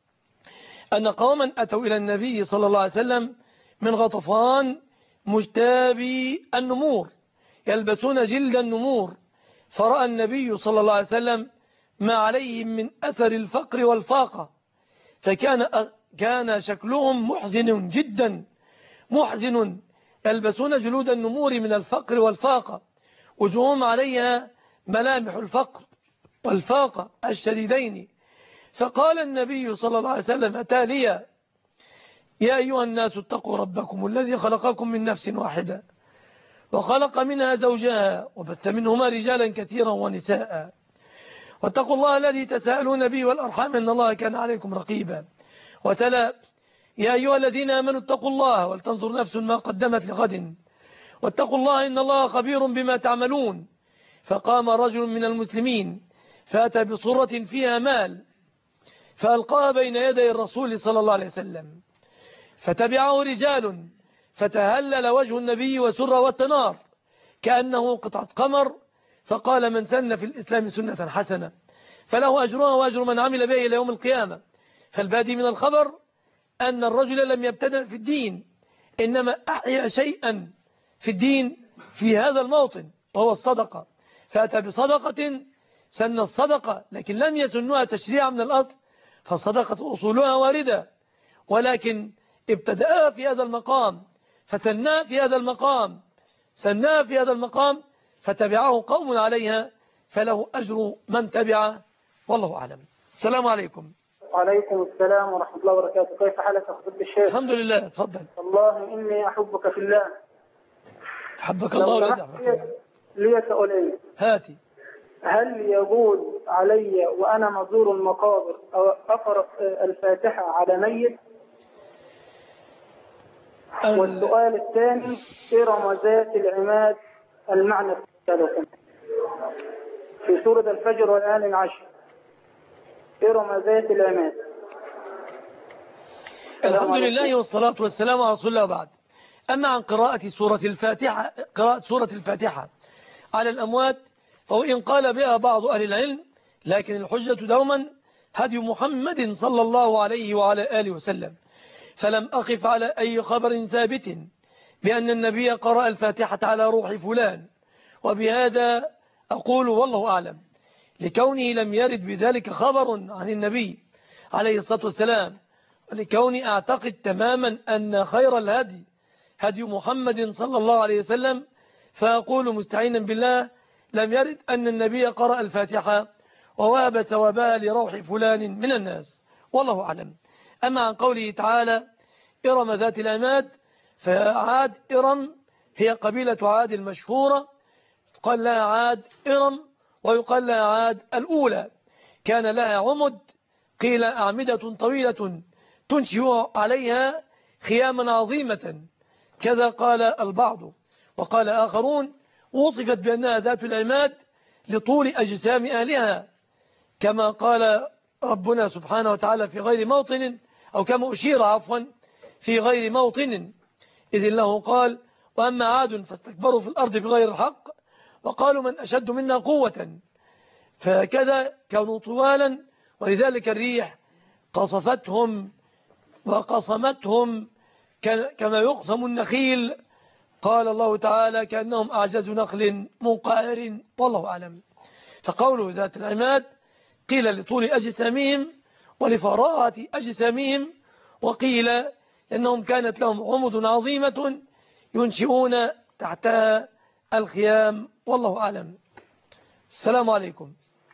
أن قوما أتوا إلى النبي صلى الله عليه وسلم من غطفان مجتابي النمور يلبسون جلد النمور، فرأى النبي صلى الله عليه وسلم ما عليهم من أثر الفقر والفاقة، فكان كان شكلهم محزن جدا محزن، يلبسون جلود النمور من الفقر والفاقة، وجوههم عليها ملامح الفقر والفاقة الشديدين. فقال النبي صلى الله عليه وسلم تاليا: يا أيها الناس اتقوا ربكم الذي خلقكم من نفس واحدة وخلق منها زوجها وبث منهما رجالا كثيرا ونساء واتقوا الله الذي تساءلون به والأرحام إن الله كان عليكم رقيبا. وتلا: يا أيها الذين آمنوا اتقوا الله ولتنظر نفس ما قدمت لغد واتقوا الله إن الله خبير بما تعملون. فقام رجل من المسلمين فأتى بصرة فيها مال فألقاها بين يدي الرسول صلى الله عليه وسلم، فتبعه رجال فتهلل وجه النبي وسر والتنار كأنه قطعة قمر، فقال: من سن في الإسلام سنة حسنة فله أجرها وأجر من عمل به إلى يوم القيامة. فالبادي من الخبر أن الرجل لم يبتدأ في الدين، إنما أحيا شيئا في الدين في هذا الموطن وهو الصدقة، فأتى بصدقة سن الصدقة لكن لم يسنها تشريعا من الأصل، فالصدقة أصولها واردة، ولكن ابتدأ في هذا المقام فسناه في هذا المقام سناه في هذا المقام فتبعه قوم عليها فله أجر من تبعه. والله أعلم. السلام عليكم. وعليكم السلام ورحمة الله وبركاته. كيف حالك يا فضيلة الشيخ؟ الحمد لله. تفضل. والله إني أحبك في الله. حبك الله ويدعمك. لي سؤالين. هاتي. هل يجوز علي وأنا مزور المقابر أو أقرأ الفاتحة على ميت؟ والسؤال الثاني: إرم ذات العماد المعنى الثالث في سورة الفجر والآن العشر. إرم ذات العماد. الحمد لله والصلاة والسلام على رسول الله. بعد أما عن قراءة سورة الفاتحة قراءة سورة الفاتحة على الأموات فإن قال بها بعض أهل العلم، لكن الحجة دوما هدي محمد صلى الله عليه وعلى آله وسلم، فلم أقف على أي خبر ثابت بأن النبي قرأ الفاتحة على روح فلان، وبهذا أقول والله أعلم، لكونه لم يرد بذلك خبر عن النبي عليه الصلاة والسلام، ولكوني أعتقد تماما أن خير الهدي هدي محمد صلى الله عليه وسلم، فأقول مستعينا بالله لم يرد أن النبي قرأ الفاتحة ووهب ثوابها لروح فلان من الناس. والله أعلم. أما عن قوله تعالى إرم ذات العماد، فعاد إرم هي قبيلة عاد المشهورة، قال لها عاد إرم ويقال لها عاد الأولى، كان لها عمد قيل أعمدة طويلة تنشئ عليها خياما عظيمة، كذا قال البعض. وقال آخرون وصفت بأنها ذات العماد لطول أجسام أهلها، كما قال ربنا سبحانه وتعالى في غير موطن، أو كما أشير عفوا في غير موطن، إذ الله قال وأما عاد فاستكبروا في الأرض بغير الحق وقالوا من أشد منا قوة، فكذا كانوا طوالا، ولذلك الريح قصفتهم وقصمتهم كما يقسم النخيل، قال الله تعالى كأنهم أعجاز نخل منقعر. والله أعلم. فقوله ذات العماد قيل لطول أجسامهم ولفراعة أجسامهم، وقيل أنهم كانت لهم عمد عظيمة ينشئون تحتها الخيام، والله أعلم. السلام عليكم.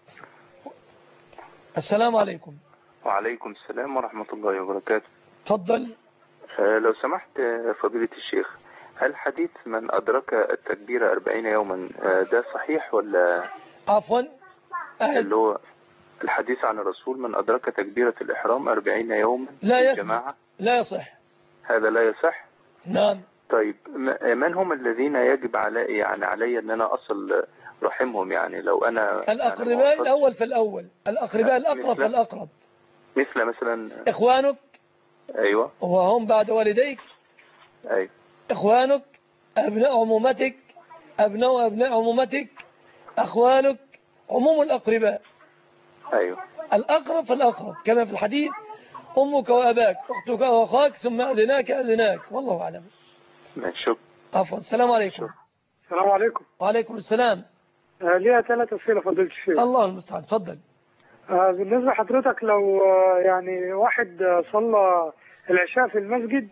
السلام عليكم. وعليكم السلام ورحمة الله وبركاته. تفضل. آه لو سمحت فضيلة الشيخ، هل حديث من أدرك التكبير أربعين يوما آه ده صحيح ولا؟ عفوا، اللي هو الحديث عن الرسول من أدرك تكبيرة الإحرام أربعين يوما لا في الجماعة لا يصح. هذا لا يصح؟ نعم. طيب من هم الذين يجب علي يعني علي أن أنا أصل رحمهم؟ يعني لو أنا الأقرباء يعني الأول فالأول، الأقرباء الأقرب فالأقرب. مثل مثلا إخوانك. أيوة. وهم بعد والديك. أيوة. إخوانك، أبناء عمومتك، أبناء أبناء عمومتك، أخوانك، عموم الأقرباء. أيوة. الأقرب فالأقرب كما في الحديث: أمك وأباك، أختك وأخاك، ثم أدناك أدناك، والله أعلم. شكرا. عفوا. السلام عليكم. السلام عليكم. وعليكم السلام. آه ليها ثلاث أسئلة فضيلة الشيخ. الله المستعان. تفضل. آه بالنسبة لحضرتك، لو آه يعني واحد آه صلى العشاء في المسجد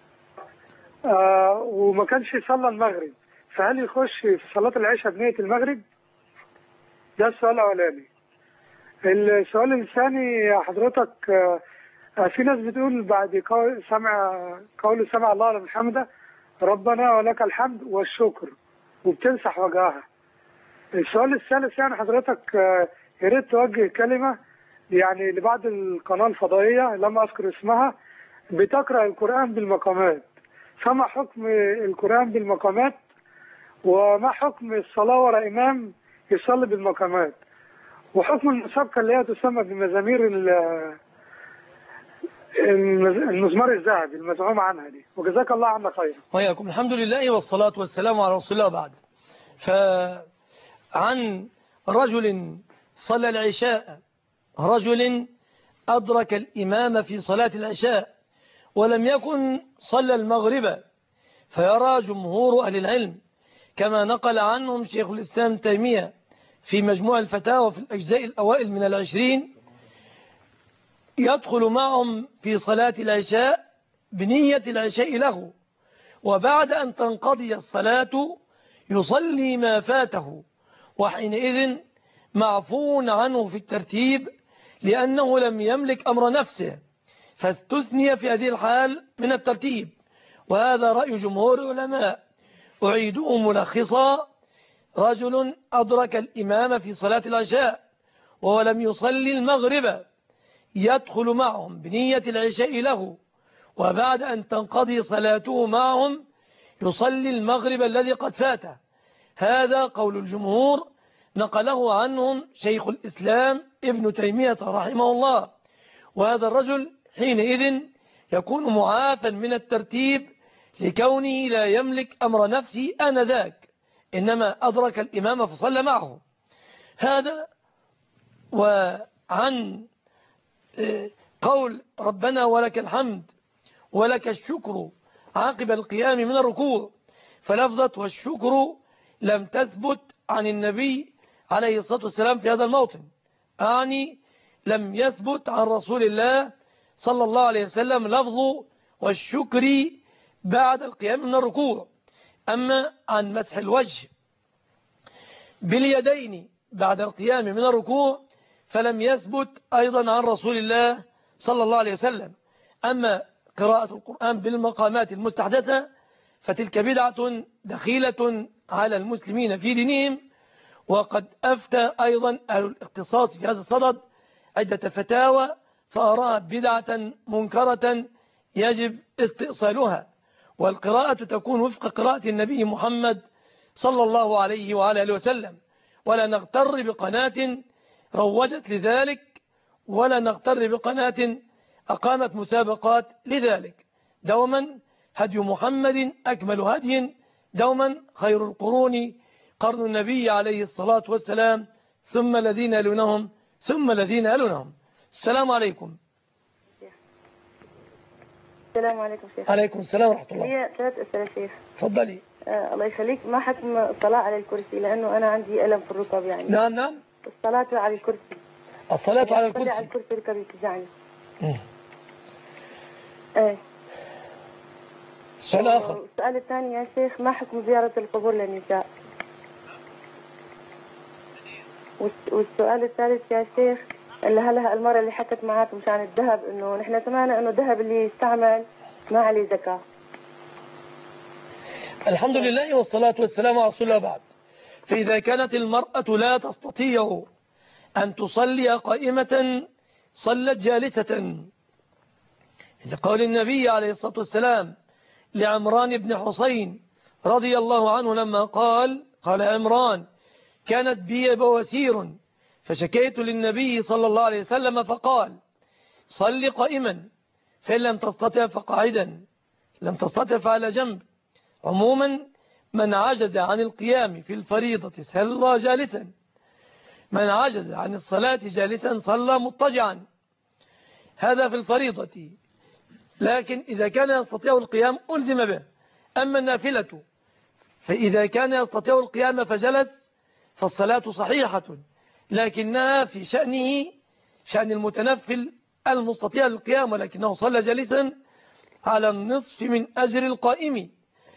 آه وما كانش صلى المغرب، فهل يخش في صلاة العشاء بنية المغرب؟ ده السؤال الأولاني. السؤال الثاني حضرتك، آه في ناس بتقول بعد قول سمع قول سمع الله لمن حمده ربنا ولك الحمد والشكر، وبتمسح وجهها. السؤال الثالث يعني حضرتك يا ريت توجه كلمة يعني لبعض القناة الفضائية لم أذكر اسمها بتقرأ القرآن بالمقامات، فما حكم القرآن بالمقامات؟ وما حكم الصلاة وراء إمام يصلي بالمقامات؟ وحكم المسابقة اللي هي تسمى بمزامير المزمار الذهبي المزعوم عنها دي؟ وجزاك الله عنا خير. وياكم. الحمد لله والصلاة والسلام على رسول الله. بعد فعن رجل صلى العشاء، رجل أدرك الإمام في صلاة العشاء ولم يكن صلى المغرب، فيرى جمهور أهل العلم كما نقل عنهم شيخ الإسلام تيمية في مجموع الفتاوى في الأجزاء الأوائل من العشرين، يدخل معهم في صلاة العشاء بنية العشاء له، وبعد أن تنقضي الصلاة يصلي ما فاته، وحينئذ معفو عنه في الترتيب لأنه لم يملك أمر نفسه، فاستثني في هذه الحال من الترتيب. وهذا رأي جمهور العلماء. أعيده ملخصا: رجل أدرك الإمام في صلاة العشاء ولم يصلي المغرب، يدخل معهم بنية العشاء له، وبعد أن تنقضي صلاته معهم يصلي المغرب الذي قد فاته. هذا قول الجمهور، نقله عنهم شيخ الإسلام ابن تيمية رحمه الله. وهذا الرجل حينئذ يكون معافا من الترتيب لكونه لا يملك أمر نفسه آنذاك، إنما أدرك الإمام فصلى معه. هذا. وعن قول ربنا ولك الحمد ولك الشكر عقب القيام من الركوع، فلفظة والشكر لم تثبت عن النبي عليه الصلاة والسلام في هذا الموطن، يعني لم يثبت عن رسول الله صلى الله عليه وسلم لفظ والشكر بعد القيام من الركوع. أما عن مسح الوجه باليدين بعد القيام من الركوع فلم يثبت أيضا عن رسول الله صلى الله عليه وسلم. أما قراءة القرآن بالمقامات المستحدثة فتلك بدعة دخيلة على المسلمين في دينهم، وقد أفتى أيضا أهل الاختصاص في هذا الصدد عدة فتاوى فأراها بدعة منكرة يجب استئصالها، والقراءة تكون وفق قراءة النبي محمد صلى الله عليه وعلى آله وسلم، ولا نغتر بقناة روجت لذلك، ولا نغتر بقناة أقامت مسابقات لذلك. دوما هدي محمد أكمل هدي، دوما خير القرون قرن النبي عليه الصلاة والسلام، ثم الذين يلونهم ثم الذين يلونهم. السلام عليكم. السلام عليكم شيخ. عليكم السلام ورحمة الله. هي ثلاث أسئلة شيخ. تفضلي. آه الله يخليك، ما حكم الصلاة على الكرسي؟ لأنه أنا عندي ألم في الركب يعني. نعم نعم. الصلاة على الكرسي. الصلاة على الكرسي. على الكرسي ركبي تجعني. ايه سؤال آخر. السؤال الثاني يا شيخ، ما حكم زيارة القبور للنساء؟ والسؤال الثالث يا شيخ، اللي هلا المرة اللي حكت معك مشان الذهب، انه نحن سمعنا انه الذهب اللي يستعمل ما عليه زكاة. الحمد لله والصلاة والسلام على رسول الله بعد. فإذا كانت المرأة لا تستطيع أن تصلي قائمة صلت جالسة، لقول النبي عليه الصلاة والسلام لعمران بن حسين رضي الله عنه لما قال قال عمران: كانت بي بواسير فشكيت للنبي صلى الله عليه وسلم فقال: صل قائما، فإن لم تستطع فقاعدا، لم تستطع فعلى جنب. عموما من عجز عن القيام في الفريضة صلى جالسا، من عجز عن الصلاة جالسا صلى مضطجعا، هذا في الفريضة. لكن إذا كان يستطيع القيام ألزم به. أما النافلة فإذا كان يستطيع القيام فجلس فالصلاة صحيحة، لكنها في شأنه شأن المتنفل المستطيع القيام ولكنه صلى جالسا على النصف من أجر القائم،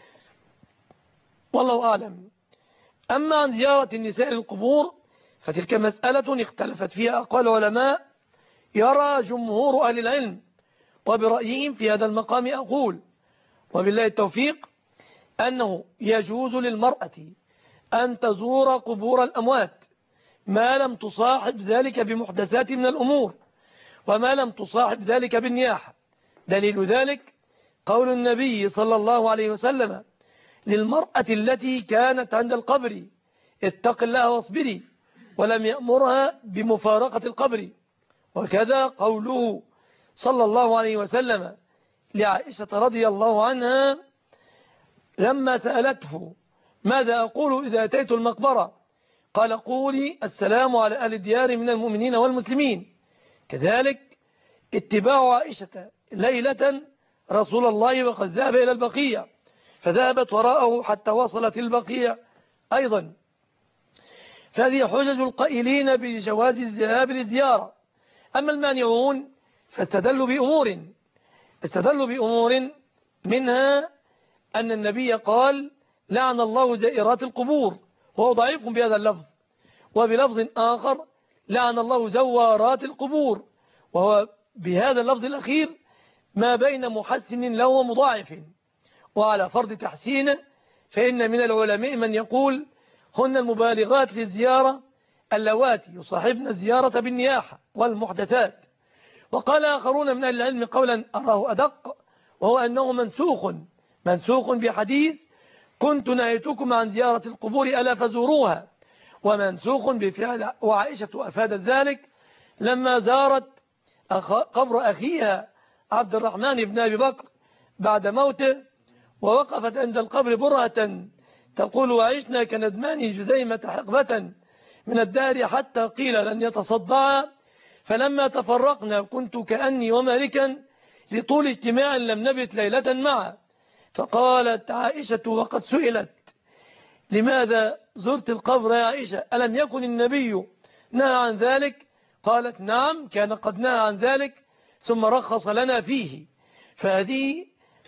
والله أعلم. أما عن زيارة النساء للقبور فتلك مسألة اختلفت فيها أقوال العلماء. يرى جمهور أهل العلم وبرأيهم في هذا المقام أقول وبالله التوفيق أنه يجوز للمرأة أن تزور قبور الأموات ما لم تصاحب ذلك بمحدثات من الأمور، وما لم تصاحب ذلك بالنياحة. دليل ذلك قول النبي صلى الله عليه وسلم للمرأة التي كانت عند القبر: اتق الله واصبري، ولم يأمرها بمفارقة القبر. وكذا قوله صلى الله عليه وسلم لعائشة رضي الله عنها لما سألته: ماذا أقول إذا أتيت المقبرة؟ قال: قولي السلام على أهل الديار من المؤمنين والمسلمين. كذلك اتباع عائشة ليلة رسول الله وقد ذهب إلى البقيع، فذهبت وراءه حتى وصلت البقيع أيضا. فهذه حجج القائلين بجواز الذهاب للزيارة. أما المانعون فاستدلوا بأمور استدلوا بأمور منها أن النبي قال: لعن الله زائرات القبور، وهو ضعيف بهذا اللفظ. وبلفظ آخر: لعن الله زوارات القبور، وهو بهذا اللفظ الأخير ما بين محسن له ومضاعف. وعلى فرض تحسين فإن من العلماء من يقول: هن المبالغات للزيارة اللواتي يصاحبن الزيارة بالنياحة والمحدثات. وقال آخرون من أهل العلم قولا أراه أدق، وهو أنه منسوخ منسوخ بحديث: كنت نهيتكم عن زيارة القبور ألا فزوروها، ومنسوخ بفعل وعائشة أفادت ذلك لما زارت أخ... قبر أخيها عبد الرحمن بن أبي بكر بعد موته، ووقفت عند القبر برهة تقول: وعشنا كندمان جذيمة حقبة من الدار حتى قيل لن يتصدع، فلما تفرقنا كنت كأني ومالكا لطول اجتماع لم نبت ليلة معا. فقالت عائشة وقد سئلت: لماذا زرت القبر يا عائشة؟ ألم يكن النبي نهى عن ذلك؟ قالت: نعم، كان قد نهى عن ذلك ثم رخص لنا فيه. فهذه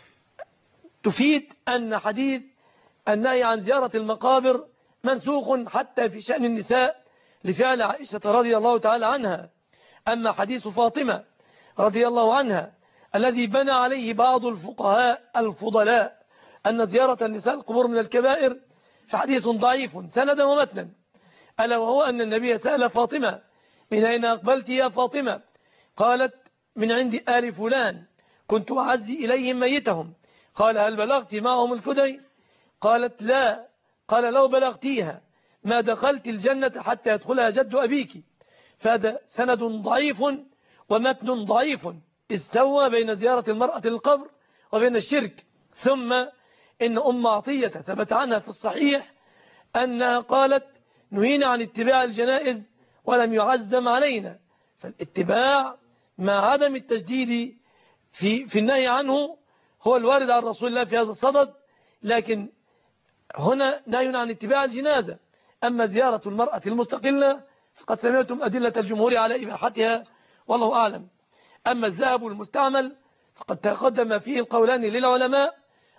تفيد أن حديث النهي عن زيارة المقابر منسوخ حتى في شأن النساء لفعل عائشة رضي الله تعالى عنها. أما حديث فاطمة رضي الله عنها الذي بنى عليه بعض الفقهاء الفضلاء أن زيارة النساء القبور من الكبائر، فحديث ضعيف سندا ومتنا، ألا وهو أن النبي سأل فاطمة: من أين أقبلت يا فاطمة؟ قالت: من عند آل فلان، كنت أعزي إليهم ميتهم. قال: هل بلغت معهم الكدي؟ قالت: لا. قال: لو بلغتيها ما دخلت الجنة حتى يدخلها جد أبيك. فهذا سند ضعيف ومتن ضعيف استوى بين زيارة المرأة للقبر وبين الشرك. ثم إن أم عطية ثبت عنها في الصحيح أنها قالت: نهينا عن اتباع الجنائز ولم يعزم علينا. فالاتباع مع عدم التجديد في, في النهي عنه هو الوارد عن رسول الله في هذا الصدد، لكن هنا نهي عن اتباع الجنازة. أما زيارة المرأة المستقلة فقد سمعتم أدلة الجمهور على إباحتها، والله أعلم. أما الذهب المستعمل فقد تقدم فيه القولان للعلماء: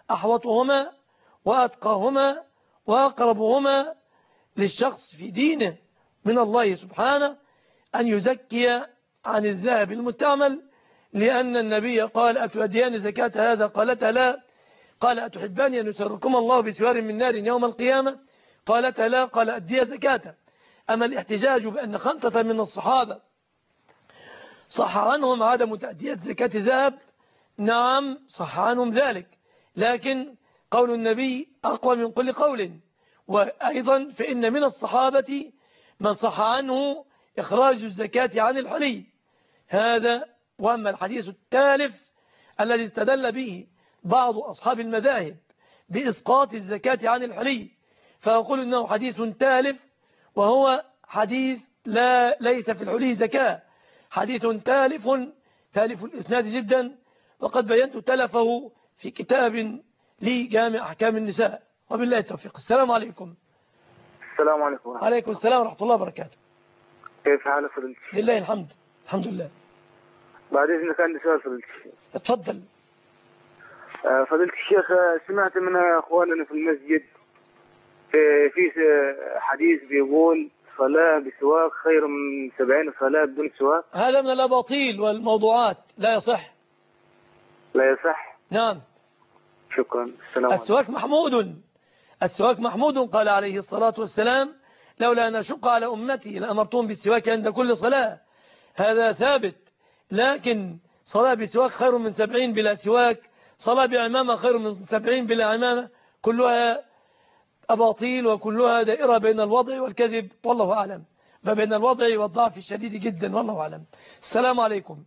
أحوطهما وأتقاهما وأقربهما للشخص في دينه من الله سبحانه أن يزكي عن الذهب المستعمل، لأن النبي قال: أتؤديان زكاة هذا؟ قالتا لا. قال: أتحبان أن يسركم الله بسوار من نار يوم القيامة؟ قالتا لا. قال: أدي زكاة. أما الاحتجاج بأن خمسة من الصحابة صح عنهم عدم تأدية زكاة ذهب، نعم صح عنهم ذلك، لكن قول النبي أقوى من كل قول. وأيضا فإن من الصحابة من صح عنه إخراج الزكاة عن الحلي هذا. وأما الحديث التالف الذي استدل به بعض أصحاب المذاهب بإسقاط الزكاة عن الحلي، فأقول إنه حديث تالف، وهو حديث لا ليس في الحلي زكاة، حديث تالف تالف الإسناد جدا، وقد بينت تلفه في كتاب لي جامع أحكام النساء. وبالله التوفيق. السلام عليكم. السلام عليكم. عليكم السلام ورحمة الله وبركاته. كيف حالك فضيلتي؟ لله الحمد. الحمد لله. بعد إذنك عندي سؤال فضيلتي. اتفضل. فضيلة الشيخ، سمعت من أخواننا في المسجد في في حديث بيقول صلاة بسواك خير من سبعين صلاة بدون سواك. هذا من الأباطيل والموضوعات، لا يصح. لا يصح. نعم. شكرا. السلام عليكم. السواك محمود، السواك محمود. قال عليه الصلاة والسلام: لولا أن أشق على أمتي لأمرتهم بالسواك عند كل صلاة. هذا ثابت. لكن صلاة بسواك خير من سبعين بلا سواك، صلاة بعمامة خير من سبعين بلا عمامة، كلها أباطيل وكلها دائرة بين الوضع والكذب، والله أعلم، فبين الوضع والضعف الشديد جدا، والله أعلم. السلام عليكم.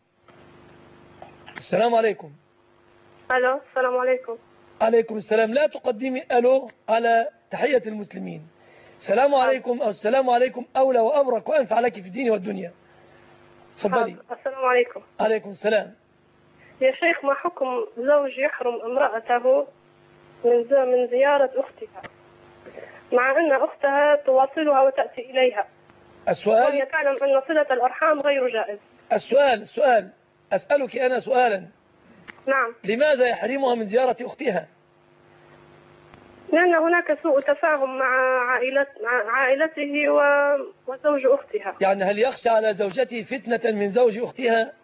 السلام عليكم. ألو. السلام عليكم. عليكم السلام. لا تقدمي ألو على تحية المسلمين. السلام عليكم أو السلام عليكم أولى وأبرك وأنفع لك في الدين والدنيا. تفضلي. السلام عليكم. عليكم السلام. يا شيخ، ما حكم زوج يحرم امرأته من من زيارة أختها مع أن أختها تواصلها وتأتي إليها؟ السؤال، وهي تعلم أن صلة الأرحام غير جائز. السؤال السؤال أسألك أنا سؤالا. نعم. لماذا يحرمها من زيارة أختها؟ لأن هناك سوء تفاهم مع عائلة مع عائلته وزوج أختها. يعني هل يخشى على زوجته فتنة من زوج أختها؟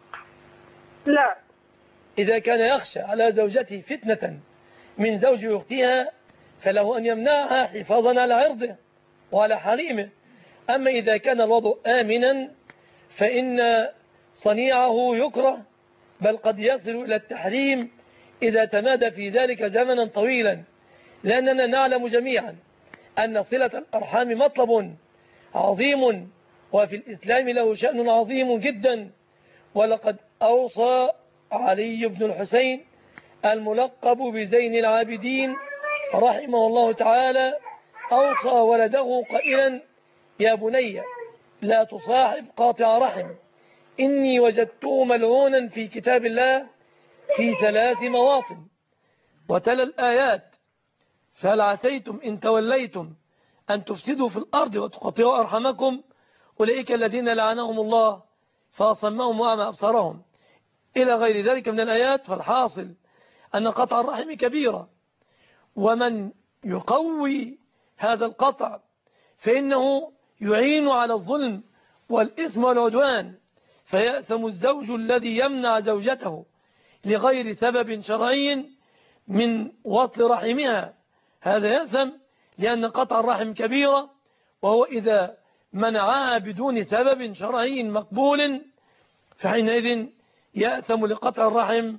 لا. إذا كان يخشى على زوجته فتنة من زوج أختها فله أن يمنعها حفاظا على عرضه وعلى حريمه. أما إذا كان الوضع آمنا فإن صنيعه يكره، بل قد يصل إلى التحريم إذا تمادى في ذلك زمنا طويلا، لأننا نعلم جميعا أن صلة الأرحام مطلب عظيم، وفي الإسلام له شأن عظيم جدا. ولقد أوصى علي بن الحسين الملقب بزين العابدين رحمه الله تعالى، أوصى ولده قائلا: يا بني لا تصاحب قاطع رحم، إني وجدته ملعونا في كتاب الله في ثلاث مواطن. وتلا الآيات: فهل عسيتم إن توليتم أن تفسدوا في الأرض وتقطعوا أرحمكم، أولئك الذين لعنهم الله فأصمهم وأعمى أبصارهم، إلى غير ذلك من الآيات. فالحاصل أن قطع الرحم كبيرة، ومن يقوي هذا القطع فإنه يعين على الظلم والإثم والعدوان، فيأثم الزوج الذي يمنع زوجته لغير سبب شرعي من وصل رحمها، هذا يأثم، لأن قطع الرحم كبيرة، وهو إذا منعها بدون سبب شرعي مقبول فحينئذ يأثم لقطع الرحم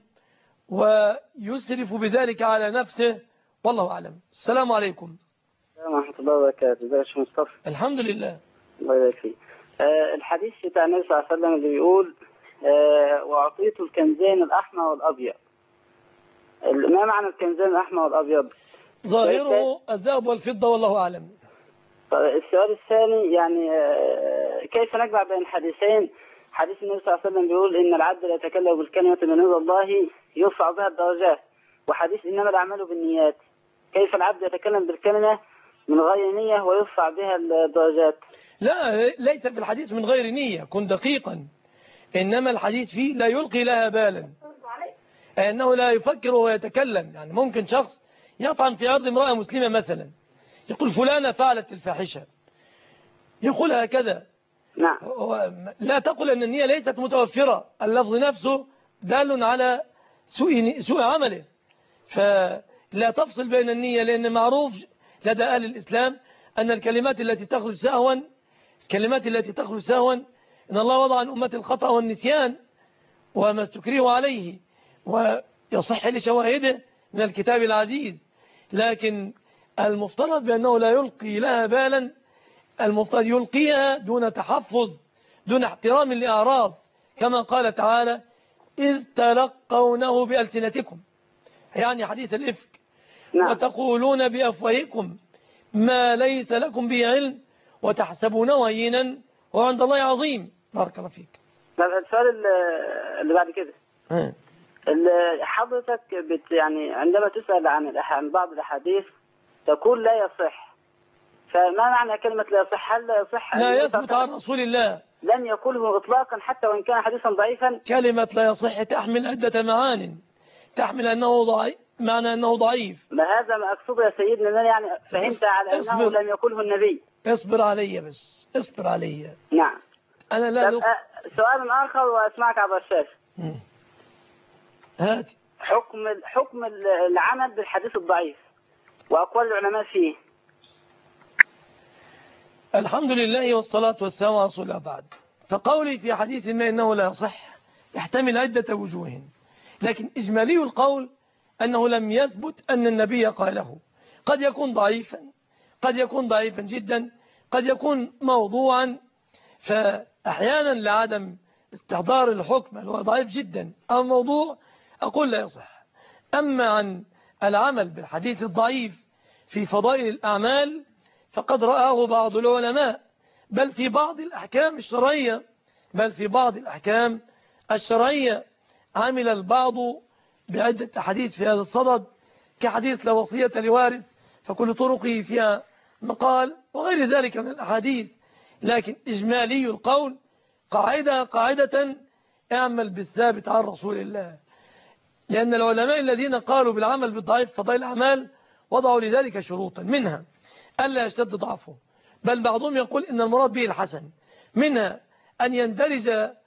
ويسرف بذلك على نفسه، والله أعلم. السلام عليكم. السلام ورحمة الله وبركاته. ازيك يا شيخ مصطفى؟ الحمد لله. الله يبارك فيك. آه الحديث بتاع النبي صلى الله عليه وسلم اللي بيقول آه وأعطيت الكنزين الأحمر والأبيض، ما معنى الكنزين الأحمر والأبيض؟ ظاهره الذهب والفضة، والله أعلم. السؤال الثاني، يعني آه كيف نجمع بين الحديثين؟ حديث النبي صلى الله عليه وسلم بيقول إن العبد لا يتكلم بالكلمة من رضا الله يرفع بها الدرجات، وحديث إنما الأعمال بالنيات، كيف العبد يتكلم بالكلمة من غير نية ويرفع بها الدرجات؟ لا، ليس في الحديث من غير نية، كن دقيقا، إنما الحديث فيه لا يلقي لها بالا، أنه لا يفكر وهو يتكلم. يعني ممكن شخص يطعن في عرض امرأة مسلمة مثلا، يقول فلانة فعلت الفاحشة، يقول هكذا. نعم. لا تقل أن النية ليست متوفرة، اللفظ نفسه دال على سوء, سوء عمله، فلا تفصل بين النية، لأن معروف لدى أهل الإسلام أن الكلمات التي تخرج سهوا الكلمات التي تخرج سهوا إن الله وضع عن أمة الخطأ والنسيان وما استكرهوا عليه، ويصح لشواهده من الكتاب العزيز، لكن المفترض بأنه لا يلقي لها بالا، المفترض يلقيها دون تحفظ، دون احترام لأعراض، كما قال تعالى إذ تلقونه بألسنتكم، يعني حديث الإفك. نعم. وتقولون بأفواهكم ما ليس لكم به علم وتحسبونه هينا وعند الله عظيم. بارك الله فيك. السؤال اللي بعد كده، حضرتك بت يعني عندما تسأل عن عن بعض الأحاديث تقول لا يصح، فما معنى كلمة لا يصح؟ هل لا يصح لا يثبت عن رسول الله، لم يقوله إطلاقا حتى وإن كان حديثا ضعيفا؟ كلمة لا يصح تحمل عدة معان، تحمل أنه ضعيف، معنى أنه ضعيف. ما هذا ما أقصده يا سيدنا، أنا يعني فهمت على أنه لم يقوله النبي. اصبر علي بس، اصبر علي. نعم. أنا لا لق... سؤال آخر وأسمعك عبر الشاشة. هات. حكم حكم العمل بالحديث الضعيف وأقوال العلماء فيه. الحمد لله والصلاة والسلام على رسول الله. بعد فقولي في حديث ما إنه لا يصح يحتمل عدة وجوه، لكن إجمالي القول أنه لم يثبت أن النبي قاله. قد يكون ضعيفا، قد يكون ضعيفا جدا، قد يكون موضوعا، فأحيانا لعدم استحضار الحكم اللي هو ضعيف جدا أو موضوع أقول لا يصح. أما عن العمل بالحديث الضعيف في فضائل الأعمال فقد رآه بعض العلماء، بل في بعض الأحكام الشرعية بل في بعض الأحكام الشرعية عمل البعض بعدة أحاديث في هذا الصدد، كحديث لا وصية لوارث فكل طرقه فيها مقال وغير ذلك من الأحاديث. لكن إجمالي القول قاعدة قاعدة اعمل بالثابت عن رسول الله، لأن العلماء الذين قالوا بالعمل بالضعيف فضائل الأعمال وضعوا لذلك شروطا، منها ألا يشتد ضعفه، بل بعضهم يقول إن المراد به الحسن، منها أن يندرج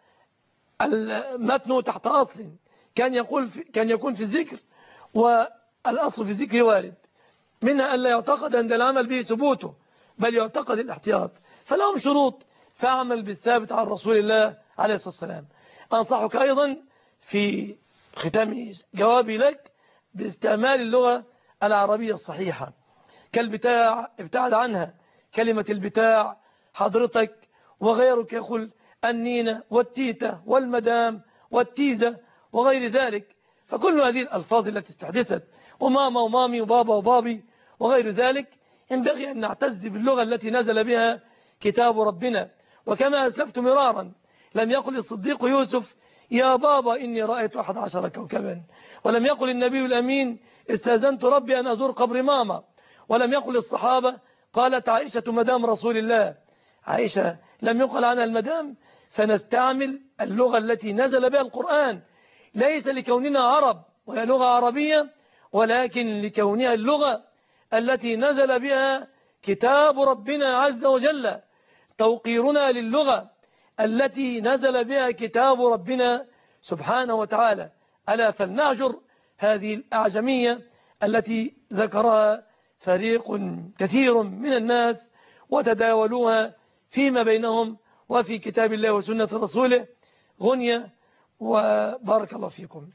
المتن تحت أصل كان يقول في كان يكون في الذكر والأصل في الذكر وارد، منها ألا يعتقد عند العمل به ثبوته بل يعتقد الاحتياط، فلهم شروط، فاعمل بالثابت عن رسول الله عليه الصلاة والسلام. أنصحك أيضا في ختام جوابي لك باستعمال اللغة العربية الصحيحة، كالبتاع ابتعد عنها، كلمة البتاع حضرتك وغيرك يقول النينة والتيتة والمدام والتيزة وغير ذلك، فكل هذه الألفاظ التي استحدثت وماما ومامي وبابا وبابي وغير ذلك ينبغي أن نعتز باللغة التي نزل بها كتاب ربنا. وكما أسلفت مرارا لم يقل الصديق يوسف يا بابا إني رأيت أحد عشر كوكبا، ولم يقل النبي الأمين استاذنت ربي أن أزور قبر ماما، ولم يقل الصحابة قالت عائشة مدام رسول الله. عائشة لم يقل عنها المدام، فنستعمل اللغة التي نزل بها القرآن، ليس لكوننا عرب وهي لغة عربية، ولكن لكونها اللغة التي نزل بها كتاب ربنا عز وجل، توقيرنا للغة التي نزل بها كتاب ربنا سبحانه وتعالى. ألا فلنهجر هذه الأعجمية التي ذكرها فريق كثير من الناس وتداولوها فيما بينهم وفي كتاب الله وسنة رسوله غنية. وبارك الله فيكم.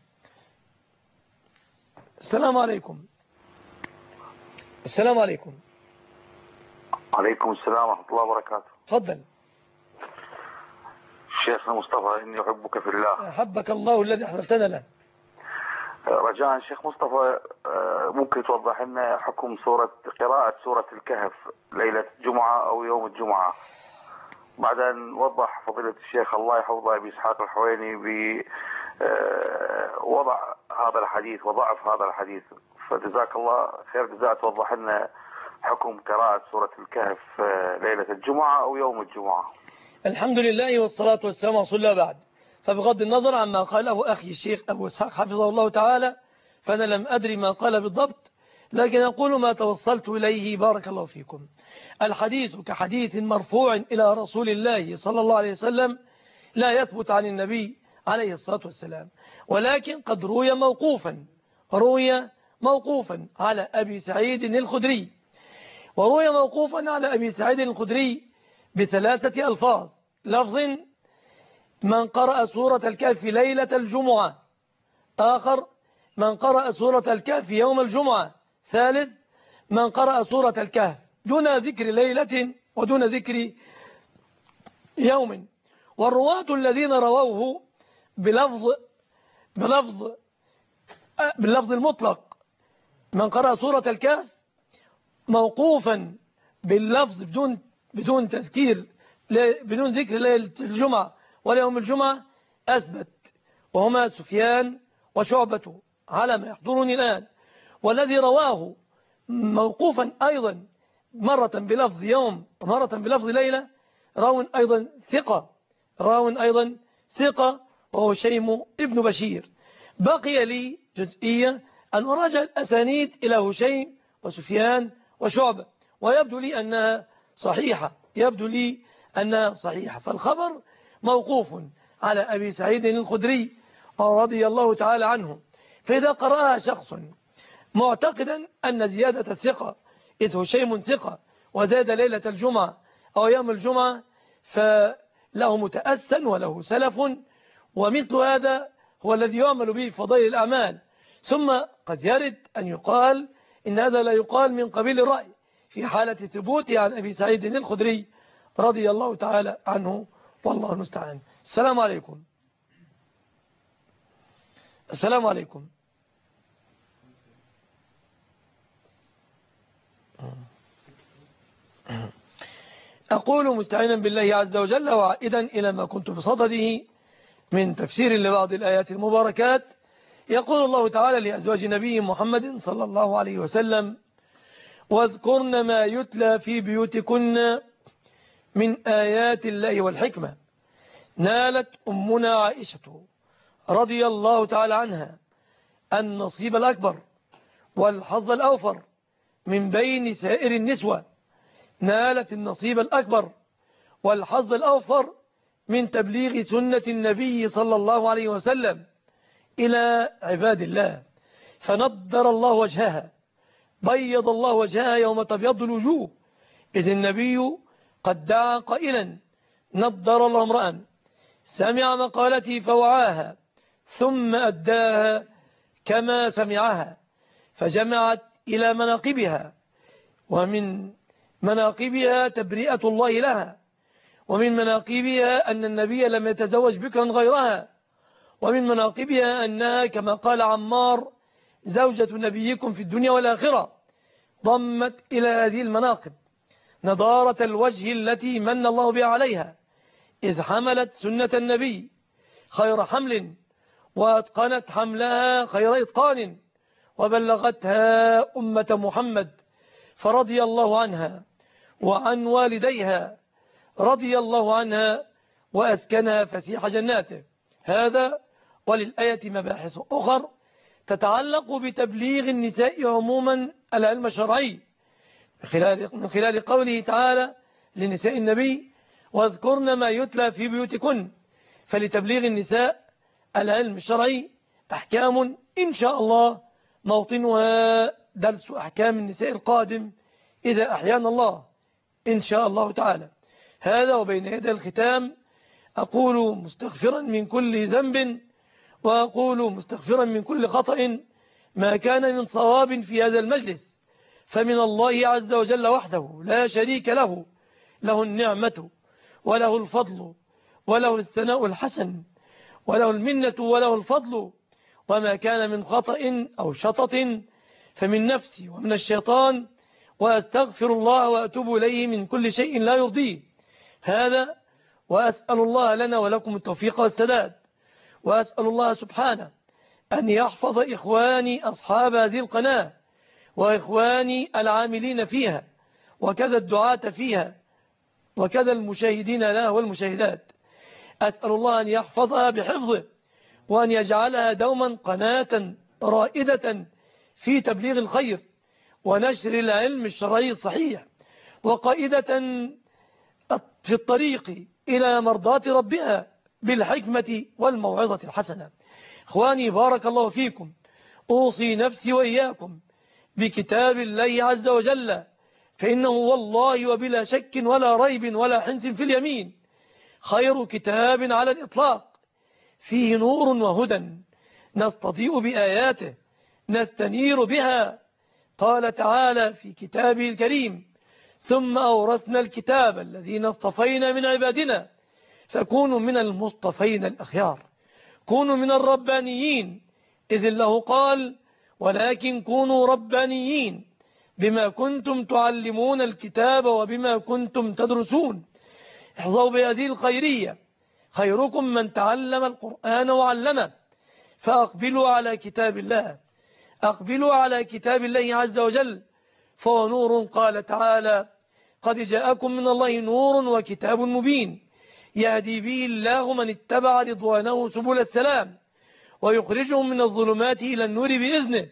السلام عليكم. السلام عليكم. عليكم السلام ورحمة الله وبركاته. تفضل. شيخنا مصطفى إني أحبك في الله. أحبك الله الذي أحببتنا له. رجاء شيخ مصطفى ممكن توضح لنا حكم سورة قراءة سورة الكهف ليلة الجمعة أو يوم الجمعة، بعد أن وضح فضيلة الشيخ الله يحفظه أبي إسحاق الحويني بوضع هذا الحديث وضعف هذا الحديث، فجزاك الله خير جزاء توضح لنا حكم قراءة سورة الكهف ليلة الجمعة أو يوم الجمعة. الحمد لله والصلاة والسلام على رسول الله. بعد فبغض النظر عما قاله أخي الشيخ أبو إسحاق حفظه الله تعالى، فأنا لم أدري ما قال بالضبط، لكن أقول ما توصلت إليه بارك الله فيكم. الحديث كحديث مرفوع إلى رسول الله صلى الله عليه وسلم لا يثبت عن النبي عليه الصلاة والسلام، ولكن قد روي موقوفا روي موقوفا على أبي سعيد الخدري، وروي موقوفا على أبي سعيد الخدري بثلاثة ألفاظ: لفظ من قرأ سورة الكهف ليلة الجمعة، آخر من قرأ سورة الكهف يوم الجمعة، ثالث من قرأ سورة الكهف دون ذكر ليلة ودون ذكر يوم. والرواة الذين رووه بلفظ بلفظ باللفظ المطلق من قرأ سورة الكهف موقوفا باللفظ بدون بدون تذكير بدون ذكر ليلة الجمعة ولا يوم الجمعة أثبت، وهما سفيان وشعبة على ما يحضرني الآن. والذي رواه موقوفا أيضا مرة بلفظ يوم ومرة بلفظ ليلة راو أيضا ثقة راو أيضا ثقة وهو شيم ابن بشير. بقي لي جزئية أن أراجع الأسانيد إلى هشيم وسفيان وشعبة، ويبدو لي أنها صحيحة يبدو لي أنها صحيحة فالخبر موقوف على أبي سعيد الخدري رضي الله تعالى عنه. فإذا قرأها شخص معتقدا أن زيادة الثقة إذ هشيم ثقة وزاد ليلة الجمعة أو يوم الجمعة فله متأسن وله سلف، ومثل هذا هو الذي يعمل به في فضائل الأعمال. ثم قد يرد أن يقال إن هذا لا يقال من قبيل الرأي في حالة ثبوته عن أبي سعيد الخدري رضي الله تعالى عنه، والله المستعان. السلام عليكم. السلام عليكم. أقول مستعينا بالله عز وجل وعائدا إلى ما كنت بصدده من تفسير لبعض الآيات المباركات. يقول الله تعالى لأزواج نبي محمد صلى الله عليه وسلم: واذكرن ما يتلى في بيوتكن من آيات الله والحكمة. نالت أمنا عائشة رضي الله تعالى عنها النصيب الأكبر والحظ الأوفر من بين سائر النسوة، نالت النصيب الأكبر والحظ الأوفر من تبليغ سنة النبي صلى الله عليه وسلم إلى عباد الله، فنضر الله وجهها بيض الله وجهها يوم تبيض الوجوه، إذ النبي قد دعا قائلا: نضر الله امرأ سمع مقالتي فوعاها ثم أداها كما سمعها، فجمعت إلى مناقبها، ومن مناقبها تبرئة الله لها، ومن مناقبها أن النبي لم يتزوج بكرا غيرها، ومن مناقبها أنها كما قال عمار زوجة نبيكم في الدنيا والآخرة. ضمت إلى هذه المناقب نضارة الوجه التي من الله بها عليها، إذ حملت سنة النبي خير حمل وأتقنت حملها خير إتقان وبلغتها أمة محمد، فرضي الله عنها وعن والديها، رضي الله عنها وأسكنها فسيح جناته. هذا وللآية مباحث أخر تتعلق بتبليغ النساء عموما العلم الشرعي من خلال قوله تعالى لنساء النبي: واذكرن ما يتلى في بيوتكن. فلتبليغ النساء العلم الشرعي أحكام إن شاء الله موطنها درس أحكام النساء القادم إذا أحيانا الله إن شاء الله تعالى. هذا وبين يدي الختام أقول مستغفرا من كل ذنب وأقول مستغفرا من كل خطأ ما كان من صواب في هذا المجلس، فمن الله عز وجل وحده لا شريك له، له النعمة وله الفضل وله الثناء الحسن وله المنة وله الفضل، وما كان من خطأ أو شطط فمن نفسي ومن الشيطان، وأستغفر الله وأتوب إليه من كل شيء لا يرضيه. هذا وأسأل الله لنا ولكم التوفيق والسداد، وأسأل الله سبحانه أن يحفظ إخواني أصحاب هذه القناة وإخواني العاملين فيها وكذا الدعاة فيها وكذا المشاهدين لها والمشاهدات، أسأل الله أن يحفظها بحفظه، وأن يجعلها دوما قناة رائدة في تبليغ الخير ونشر العلم الشرعي الصحيح، وقائدة في الطريق إلى مرضاة ربها بالحكمة والموعظة الحسنة. إخواني بارك الله فيكم، أوصي نفسي وإياكم بكتاب الله عز وجل، فإنه والله وبلا شك ولا ريب ولا حنس في اليمين خير كتاب على الإطلاق، فيه نور وهدى نستضيء بآياته نستنير بها. قال تعالى في كتابه الكريم: ثم أورثنا الكتاب الذين اصطفينا من عبادنا فكونوا من المصطفين الأخيار، كونوا من الربانيين، إذ الله قال: ولكن كونوا ربانيين بما كنتم تعلمون الكتاب وبما كنتم تدرسون. احظوا بهذه الخيرية: خيركم من تعلم القرآن وعلمه. فأقبلوا على كتاب الله، أقبلوا على كتاب الله عز وجل، فهو نور. قال تعالى: قد جاءكم من الله نور وكتاب مبين يهدي به الله من اتبع رضوانه سبل السلام ويخرجهم من الظلمات إلى النور بإذنه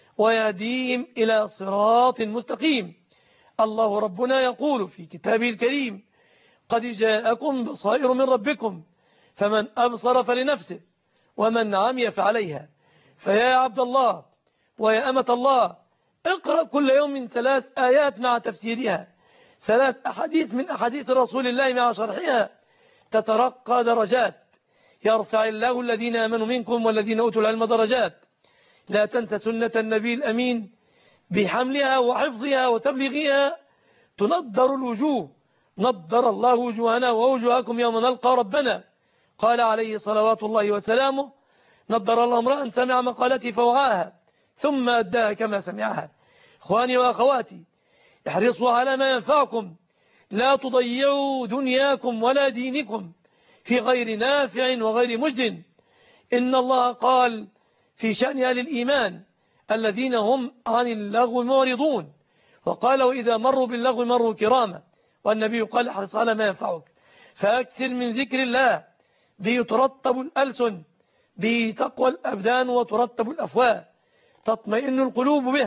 ويهديهم إلى صراط مستقيم. الله ربنا يقول في كتابه الكريم: قد جاءكم بصائر من ربكم فمن أبصر فلنفسه ومن عمي فعليها. فيا عبد الله ويا أمة الله، اقرأ كل يوم ثلاث آيات مع تفسيرها، ثلاث أحاديث من أحاديث رسول الله مع شرحها، تترقى درجات. يرفع الله الذين آمنوا منكم والذين أوتوا العلم درجات. لا تنسى سنة النبي الأمين، بحملها وحفظها وتبليغها تنضر الوجوه. نضر الله وجوهنا ووجوهكم يوم نلقى ربنا. قال عليه صلوات الله وسلامه: نضر الله امرأ سمع مقالتي فوعاها ثم أداها كما سمعها. إخواني وأخواتي، احرصوا على ما ينفعكم، لا تضيعوا دنياكم ولا دينكم في غير نافع وغير مجد. إن الله قال في شأن أهل الإيمان: الذين هم عن اللغو معرضون، وقال: وإذا مروا باللغو مروا كراما. والنبي قال: احرص على ما ينفعك، فأكثر من ذكر الله، به ترتب الألسن، به تقوى الأبدان وترتب الأفواه، تطمئن القلوب به،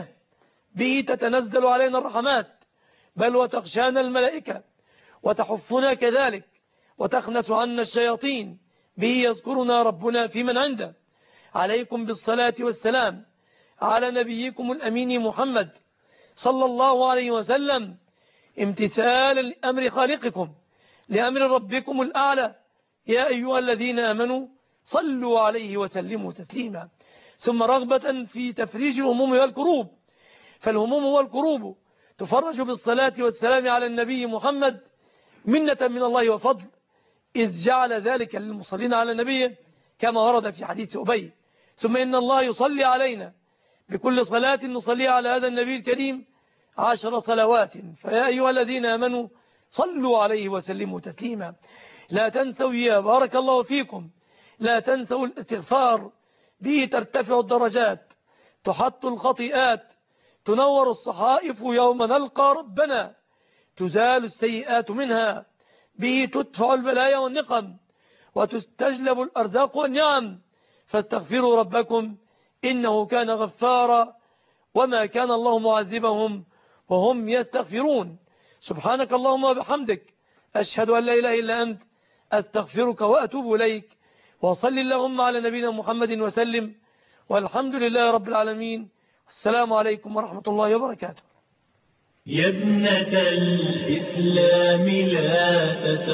به تتنزل علينا الرحمات، بل وتغشانا الملائكة وتحفنا كذلك، وتخنس عنا الشياطين، به يذكرنا ربنا في من عنده. عليكم بالصلاة والسلام على نبيكم الأمين محمد صلى الله عليه وسلم، امتثالا لأمر خالقكم، لأمر ربكم الأعلى. يا أيها الذين آمنوا صلوا عليه وسلموا تسليما. ثم رغبة في تفريج الهموم والكروب، فالهموم والكروب تفرج بالصلاة والسلام على النبي محمد منة من الله وفضل، إذ جعل ذلك للمصلين على النبي كما ورد في حديث أبي. ثم إن الله يصلي علينا بكل صلاة نصلي على هذا النبي الكريم عشر صلوات. فيا أيها الذين آمنوا صلوا عليه وسلموا تسليما. لا تنسوا يا بارك الله فيكم، لا تنسوا الاستغفار، به ترتفع الدرجات، تحط الخطيئات، تنور الصحائف يوم نلقى ربنا، تزال السيئات منها، به تدفع البلايا والنقم، وتستجلب الأرزاق والنعم. فاستغفروا ربكم إنه كان غفارا، وما كان الله معذبهم وهم يستغفرون. سبحانك اللهم وبحمدك، أشهد أن لا إله إلا أنت، أستغفرك وأتوب إليك. وصل اللهم على نبينا محمد وسلم، والحمد لله رب العالمين. السلام عليكم ورحمة الله وبركاته. يا ابنة الإسلام لا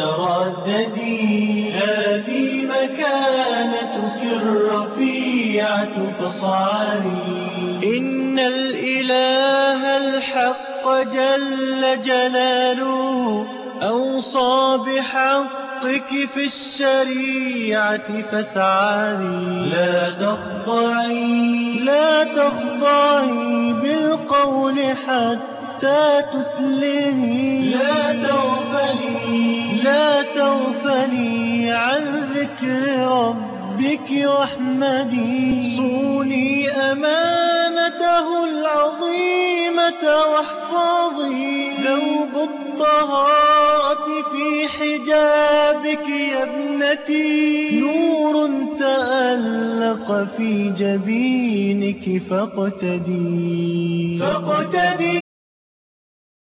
تترددي، هذه مكانتك الرفيعة فاصعدي. إن الإله الحق جل جلاله أوصى بحقك في الشريعة فاسعدي. لا تخضعي لا تخضعي بالقول حتى تسلمي، لا تغفلي لا تغفلي عن ذكر ربك واحمدي. صوني أمانته العظيمة واحفظي ذوب الطهارة في حجابك يا ابنتي، نور تألق في جبينك فاقتدي فاقتدي